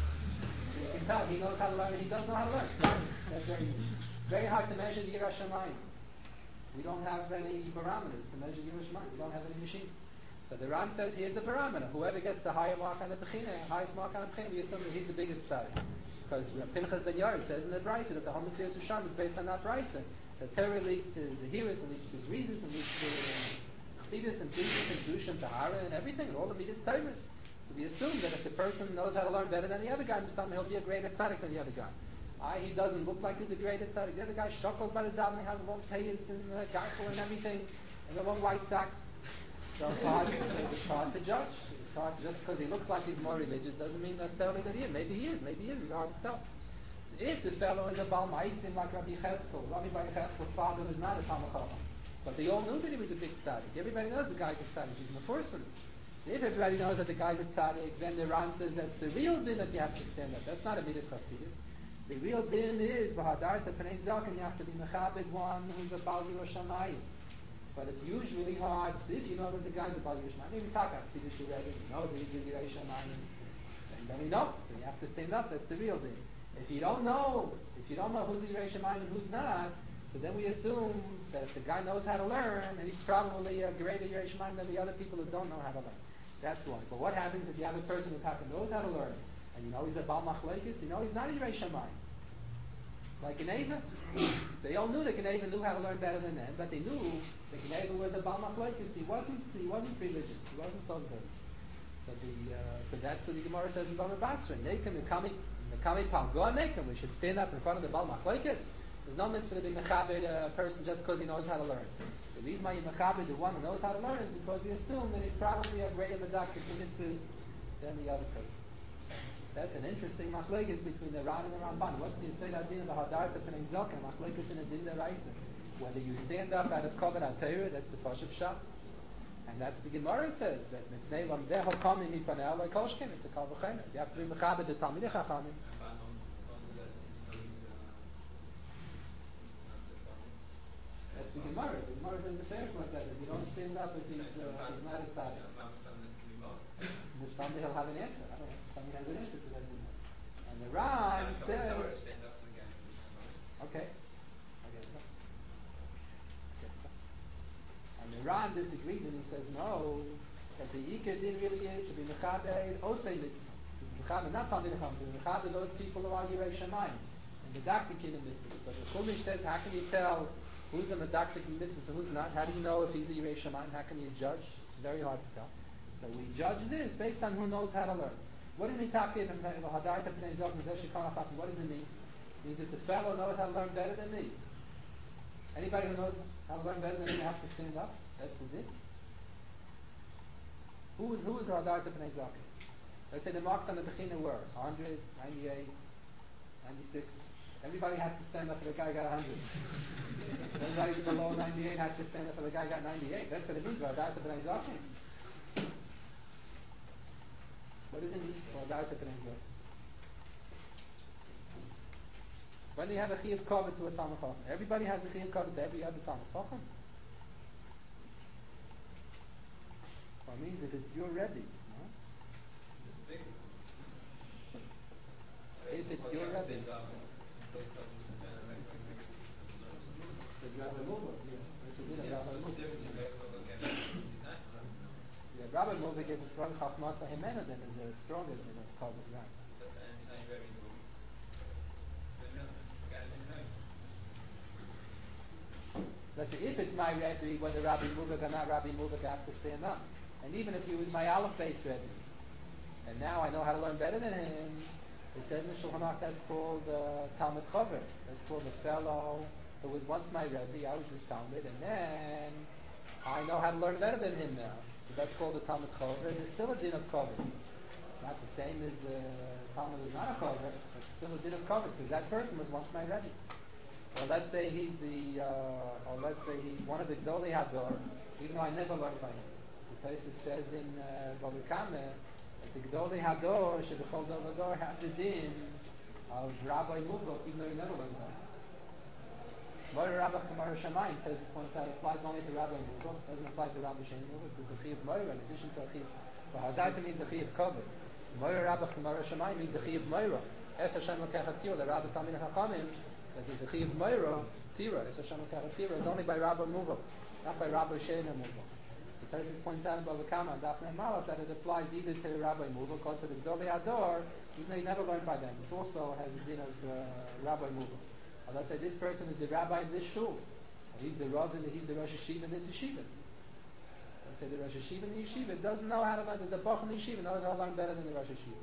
You can tell he knows how to learn and he doesn't know how to learn. That's very easy. It's very hard to measure the Yirah Shamayim. We don't have any barometers to measure Yirah Shamayim. We don't have any machines. So the Ran says here's the barometer. Whoever gets the higher mark on the Bechina, highest mark on the Bechina, we assume that he's the biggest tzaddik. Because Pinchas ben Yair says in the Brisa that the Homosirius Sham is based on that Brisa. The Torah leads to Zehiris and leads to Zrizus and leads to Chassidus and Jesus and Kedusha and Tahara and everything, and all the Midas Torahs. So we assume that if the person knows how to learn better than the other guy, he'll be a greater tzaddik than the other guy. He doesn't look like he's a greater tzaddik. The other guy shuckles by the daven, he has a long payas and gargle and everything, and the long white socks. So it's hard to judge. It's hard, just because he looks like he's more religious doesn't mean necessarily that he is. Maybe he is. It's hard to tell. So if the fellow is a Baal Maisim like Rabbi Cheskel, Rabbi Cheskel's father was not a Talmud Chacham, but they all knew that he was a big tzaddik. Everybody knows the guy's a tzaddik. He's a person. So if everybody knows that the guy's a tzaddik, then the Ram says that's the real din that you have to stand up. That's not a midas chasidus. The real din is v'hadarta pnei zaken. You have to be mechabed one who's a Baal Yirah Shamayim. But it's usually hard. So if you know that the guy's a Baal Yirah Shamayim, maybe talk chasidus you read it. You know that he's a Yirah Shamayim. Then we know. So you have to stand up. That's the real din. If you don't know who's a Yirah Shamayim and who's not, so then we assume that if the guy knows how to learn, then he's probably a greater Yirah Shamayim than the other people who don't know how to learn. That's why. But what happens if you have a person who knows how to learn, and you know he's a Baal Machlokes, you know he's not a Yirah Shamayim. Like Geneva, they all knew that Geneva knew how to learn better than them, but they knew that Geneva was a Baal Machlokes. He wasn't religious. He wasn't so observant. So that's what the Gemara says in Bava Basra. Nekem Mekami Palgo Nekem. We should stand up in front of the Baal Machlokes. There's no mitzvah to be mechabed a person just because he knows how to learn. The reason why you mechabed the one who knows how to learn is because you assume that he's probably a greater medactic mitzvahs than the other person. That's an interesting machlokes between the Ran and the Ramban. What do you say that din of hadarta pnei zaken? Machlokes in a din deraisa. Whether you stand up out of Kavod HaTorah, that's the Pashup Shah. And that's the Gemara says that Mipnei Lamdeh Hakami Mipanei Alei Kolshkin. It's a Kal V'chemer. You have to be mechabed the Talmidei Chachamim. That's the Gemara. The Gemara is in the Ferch like that. If you don't stand up, if he's not a tzaddik. Someday he'll have an answer. I don't know. Somebody has an answer to that. And the Ran says... Okay. I guess so. And the Ran disagrees and he says, no, that the Yikar din really is to be mechabed osei mitzvah. To be not Talmidei Chacham, Mechaber those people who are Yirei Shamayim, and Medaktik in the mitzvahs. But the Chumash says, how can you tell who's a Medaktik in mitzvahs and who's not? How do you know if he's a Yirei Shamayim? How can you judge? It's very hard to tell. So we judge this based on who knows how to learn. What does it mean? What does it mean? Means that the fellow knows how to learn better than me. Anybody who knows how to learn better than me have to stand up. That's the din. Who is Hadarta B'nai Zakir? Let's say the marks on the Bechina were 100, 98, 96. Everybody has to stand up for the guy who got 100. Everybody below 98 has to stand up for the guy who got 98. That's what it means, Hadarta B'nai Zakir. What does it mean? Hadarta B'nai Zakir. When do you have a Chiyuv Kavod to a Talmid Chacham? Everybody has a Chiyuv Kavod to every other Talmid Chacham. That means if it's your Rebbe, no? If it's your Rebbe. Rabbi Mulva gave a strong Chachmasa Himena, then is a stronger than a Kavod, right? Let's say if it's my Rebbe, whether Rabbi Mulva or not Rabbi Mulva, I have to stand up. And even if he was my Aleph base Rebbe, and now I know how to learn better than him, it says in the Shulchan Aruch that's called Talmid Chaver. That's called a fellow who was once my Rebbe, I was his Talmid, and then I know how to learn better than him now. So that's called a Talmid Chaver, and there's still a din of Chaver. It's not the same as Talmid is not a Chaver, but it's still a din of Chaver, because that person was once my Rebbe. Or let's say he's one of the Gdolei Hador, even though I never learned by him. The Tosfos says in Bava Kama that the Gdolei Hador should the Chol Hador have the din of Rabbi Mulva, even though he never learned by him. Moira Rabbi Kamara Shamayim, Tosfos points out, applies only to Rabbi Mulva, doesn't apply to Rabbi Shem Mulva, because the Chiyuv Moira, in addition to a Chiyuv, Hadarta means a Chiyuv Kavod. Moira Rabbi Kamara Shamayim means a Chiyuv Moira. Es Hashem L'kechat Tira, the Rabbi Talmidei Chachamim, that there's a Chiyuv Moira, Tira, Es Hashem L'kechat Tira, is only by Rabbi Mulva, not by Rabbi Shem Mulva. The Tosfos points out in Bava Kama, Daf Mem Aleph, that it applies either to Rabbi Mulva, or to the Gdolei Hador, even though he never learned by them. It also has a din of Rabbi Mulva. Or let's say this person is the rabbi in this shul. Or he's the Rav and he's the Rosh Yeshiva in this yeshiva. Let's say the Rosh Yeshiva in the yeshiva doesn't know how to learn. There's a Bach in the yeshiva knows how to learn better than the Rosh Yeshiva.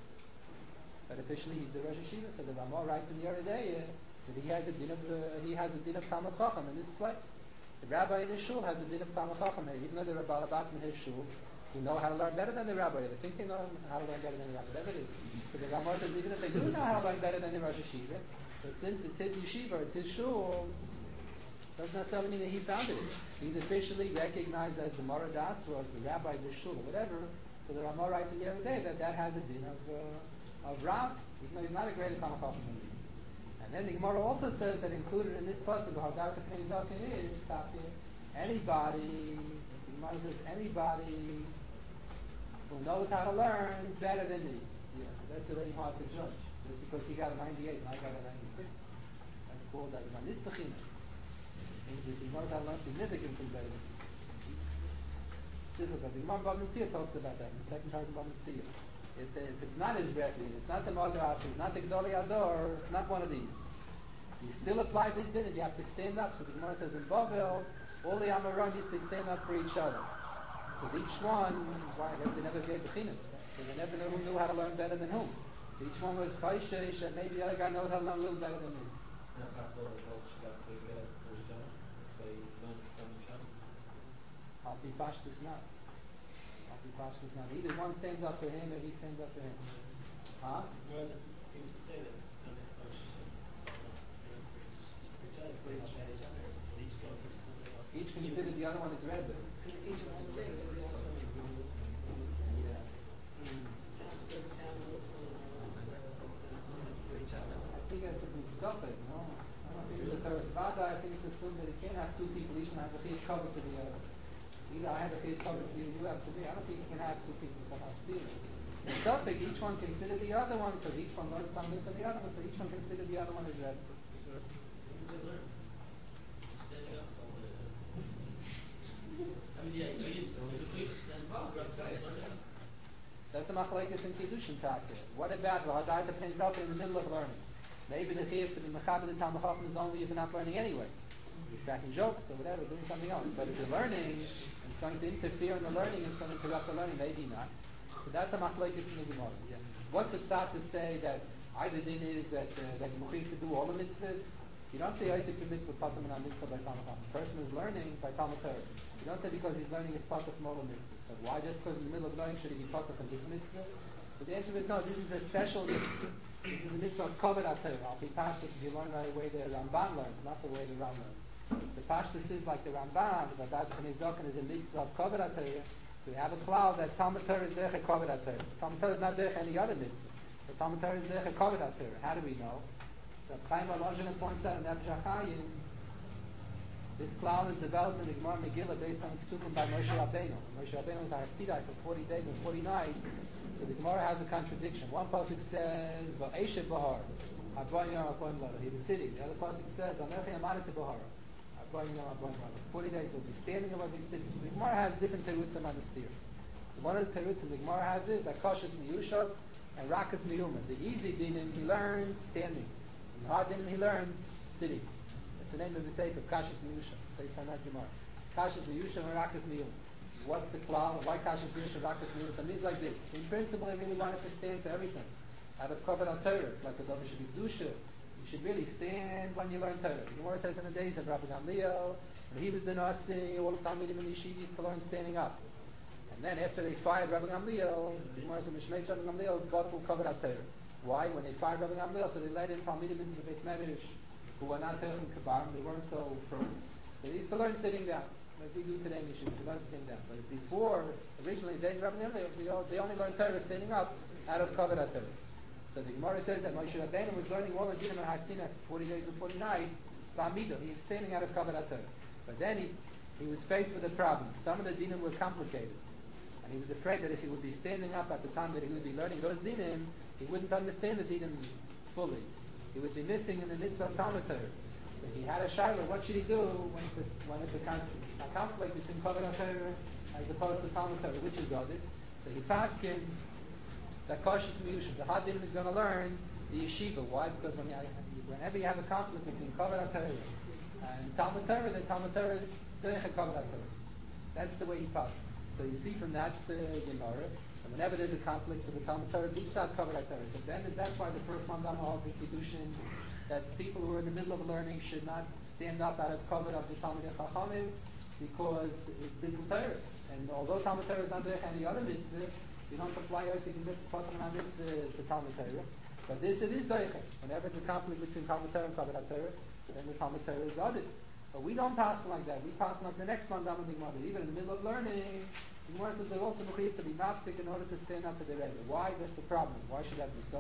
But officially he's the Rosh Yeshiva, so the Ramah writes in Yoreh De'ah that he has a din of Talmid Chacham in this place. The rabbi in his shul has a din of Talmid Chacham here, even though they're a Balabat in his shul, who know how to learn better than the rabbi. They think they know how to learn better than the rabbi. Whatever it is. So the Ramah says even if they do know how to learn better than the Rosh Yeshiva, but since it's his yeshiva, it's his shul, doesn't necessarily mean that he founded it. He's officially recognized as the Moradatz or as the rabbi of the shul or whatever. So the Ramah writes in Yoreh De'ah that has a din of Rav, even though he's not a greater Talmid Chacham than me. And then the Gemara also says that included in this pasuk, Hadarta B'nai Zakir is anybody. The Gemara says anybody who knows how to learn better than me. Yeah, that's already hard to judge. Just because he got a 98 and I got a 96. That's called that Manis Bechina. Means that he knows how to learn significantly better than me. It's difficult. The Gemara Bava Metzia talks about that in the second part of Bava Metzia. If it's not his Rebbe, it's not the Madrasa, it's not the Gdolei Hador, it's not one of these. You still apply this din and you have to stand up. So the Gemara says in Bavel, all the Amoraim used to stand up for each other. Because each one, why? I guess they never gave Bechinas. So they never knew who knew how to learn better than whom. Each one was chayshish, and maybe the other guy knows how to learn a little better than me. It's not possible that both should have to get for each other. They learn from each other. Al Pi Pashtus not. Al Pi Pashtus not. Either one stands up for him or he stands up for him. Huh? Well, it seems to say that stand for each other. Each go for somebody else. Each considered the other one as Rebbe. Each of them thing, but they all come in agreement. Yeah. Doesn't sound like for each other. I think that's a good suffix, no? I don't think it's a Teresvada. I think it's assumed that it can't have two people, each one has a chiyuv cover to the other. Either I have a chiyuv cover to you, you have to me. I don't think you can have two people somehow steal it. The suffix, each one considered the other one, because each one learned something from the other one, so each one considered the other one as Rebbe. Standing up all the I mean, yeah, so it's a place and That's a machlekes in Kiddushin Takeh. What about V'hadayta Penzoka in the middle of learning? Maybe the chiyuv to be mechaber the Talmud Chacham is only if you're not learning anyway. You're cracking jokes or whatever, doing something else. But if you're learning, it's going to interfere in the learning, it's going to interrupt the learning, maybe not. So that's a machlekes in the Gemara. Yeah. What's the tzad to say that either din is that Muchif to do all the mitzvahs? You don't say Yosef mitzvah patam and mitzvah by Talmud Chacham. The person is learning by Talmud Torah. You don't say because he's learning his patam from all the mitzvahs. So why just because in the middle of learning should he be patam from this mitzvah? But the answer is no, this is a special mitzvah. This is a mitzvah of Koved HaTorah. I'll be pashtus if you learn by the way the Ramban learns, not the way the Ram learns. The pashtus is like the Ramban, but that's in Zokan is a mitzvah of Koved HaTorah. We have a cloud that Talmud Torah is derech Koved HaTorah. Talmud Torah is not derech any other mitzvah. But Talmud Torah is derech Koved HaTorah. How do we know? The Chaim Alojana points out in Nefesh HaChaim, this cloud is developed in the Gemara Megillah based on Psukim by Moshe Rabbeinu. Moshe Rabbeinu was Hasidai for 40 days and 40 nights. So the Gemara has a contradiction. One pasuk says, "Va'eshet bahar, Abayim Abayim Lala." He was sitting. The other pasuk says, "Amerchi Amadet bahar, Abayim Abayim Lala." 40 days was he standing or was he sitting? So the Gemara has different terutzim on the steer. So one of the terutzim the Gemara has is that Kashas Miyushav and Rakas Miyuma. The easy dinim he learned standing. The hard dinim he learned sitting. That's the name of the sefer, Kashas Miyushav. Based on that Gemara. Kashas Miyushav and Rakas Miyuma. What's the cloud? Why Kashas Miyushav, Rakas Miyuma? It means like this. In principle, I really wanted to stand for everything. Out of Koved HaTorah, like the Dove should be Dusha. You should really stand when you learn Torah. The Gemara says in the days of Rabbi Gamliel, when he was the Nasi, all the Talmidim in the Yeshiva used to learn standing up. And then after they fired Rabbi Gamliel, the Gemara says Mishmeis Rabbi Gamliel got full Koved HaTorah. Why? When they fired Rabbi Gamliel, so they let in Talmidim into the Beis Medrash who were not Torah Kabbalah, they weren't so firm. So they used to learn sitting down. Like we do today in Yeshiva, we learn sitting down. But before, originally, in the days of Rabbi Gamliel, they only learned Torah standing up out of Koved HaTorah. So the Gemara says that Moshe Rabbeinu was learning all the Dinim and Hastina for 40 days and 40 nights. Ba'amidah, he was standing out of Koved HaTorah. But then he was faced with a problem. Some of the Dinim were complicated. And he was afraid that if he would be standing up at the time that he would be learning those Dinim, he wouldn't understand the Dinim fully. He would be missing in the mitzvah of Talmud Torah. So he had a shayla, what should he do when it's a conflict between Koved HaTorah as opposed to Talmud Torah, which is other. So he passed in that Kashas Miyushav. The Hadim is going to learn the yeshiva. Why? Because whenever you have a conflict between Koved HaTorah and Talmud Torah, then Talmud Torah is derech Koved HaTorah. That's the way he passed. So you see from that Gemara, and whenever there's a conflict, so the Talmud Torah beats out Koved HaTorah. So then that's why the first mandama holds in Kiddushin that people who are in the middle of learning should not stand up out of Koved of the Talmud Chachamim because it's Bidul Torah. And although Talmud Torah is not derech any other mitzvah, you don't apply Yosef mitzvah to Talmud Torah. But this it is derech. Whenever it's a conflict between Talmud Torah and Koved HaTorah, then the Talmud Torah is other. But we don't pass like that. We pass like the next one down in the Gemara. Even in the middle of learning, the Gemara says they're also mechuyev to be mafsik in order to stand up to the Rebbe. Why? That's a problem. Why should that be so?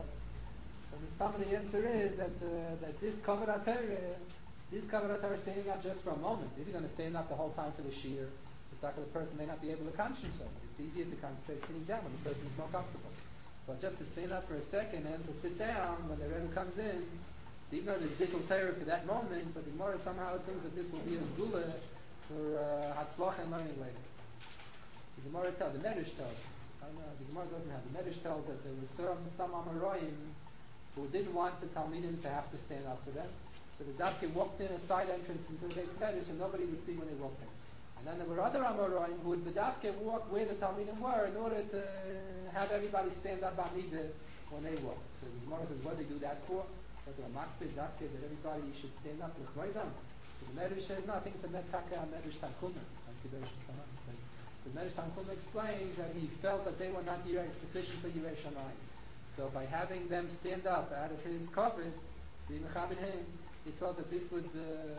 So the answer is that this Koved HaTorah standing up just for a moment. If you're going to stand up the whole time for the shiur, the person may not be able to concentrate himself. It's easier to concentrate sitting down when the person is more comfortable. But just to stand up for a second and to sit down when the Rebbe comes in, so even though there's Bidul Torah for that moment, but the Gemara somehow assumes that this will be a zgula for Hatzlach and learning later. The Gemara tells, the Medrash tells, I don't know, the Gemara doesn't have, the Medrash tells that there was some Amoraim who didn't want the Talmidim to have to stand up for them. So the Dafke walked in a side entrance into the Beis Medrash and nobody would see when they walked in. And then there were other Amoraim who would the Dafke walk where the Talmidim were in order to have everybody stand up Ba'amidah when they walked. So the Gemara says, what do they do that for? But the Makpid Dafke that everybody should stand up with Moedam. So the Medrash says, no, I think it's a Medrash Tanchuma. The Medrash Tanchuma explains that he felt that they were not sufficient for Yirei Shamayim. So by having them stand up out of his covet, the Mechabed him, he felt that this would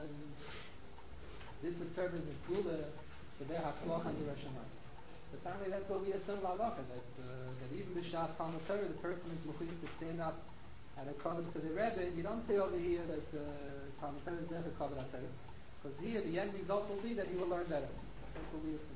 serve as a skula for their Hatzloch and Yirei Shamayim. But finally, that's what we assume Halacha, that even b'Shat Talmud Torah, the person is mechuyev to stand up at a covet to the Rebbe. You don't say over here that Talmud Torah is never Koved HaTorah, because here the end result will be that he will learn better. That's what we assume.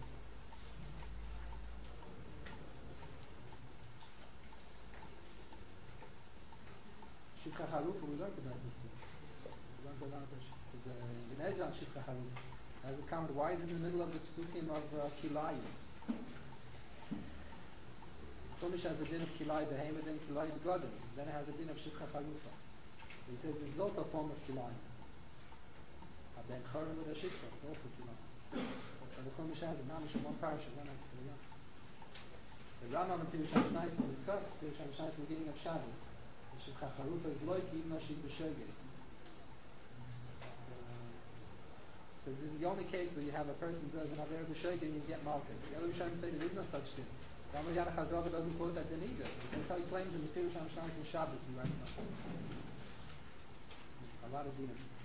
Shivcha Haruf, we learned about this. We learned about this. Ibn Ezra on Shivcha Haruf has a comment. Why is it in the middle of the Psukim of Kilayim? Chumash has a din of kilai behemoth and kilai begodim. Then it has a din of shikha chalufa. He says this is also a form of kilai. A ben chorim with a shikha, it's also kilai. So the Chumash has a mamish in one parasha, one after the other. The Rambam and Pirush HaMishnayos will discuss Pirush HaMishnayos in the beginning of Shabbos. The shikha chalufa is loiki even though she's b'shogeg. So this is the only case where you have a person who does an aver b'shogeg and you get malchus. The other Rishonim say there is no such thing. Rambam Yana Chazal doesn't quote that din either. That's how he claims in the Pirush HaMishnayos in Shabbos. He writes a lot of dinim.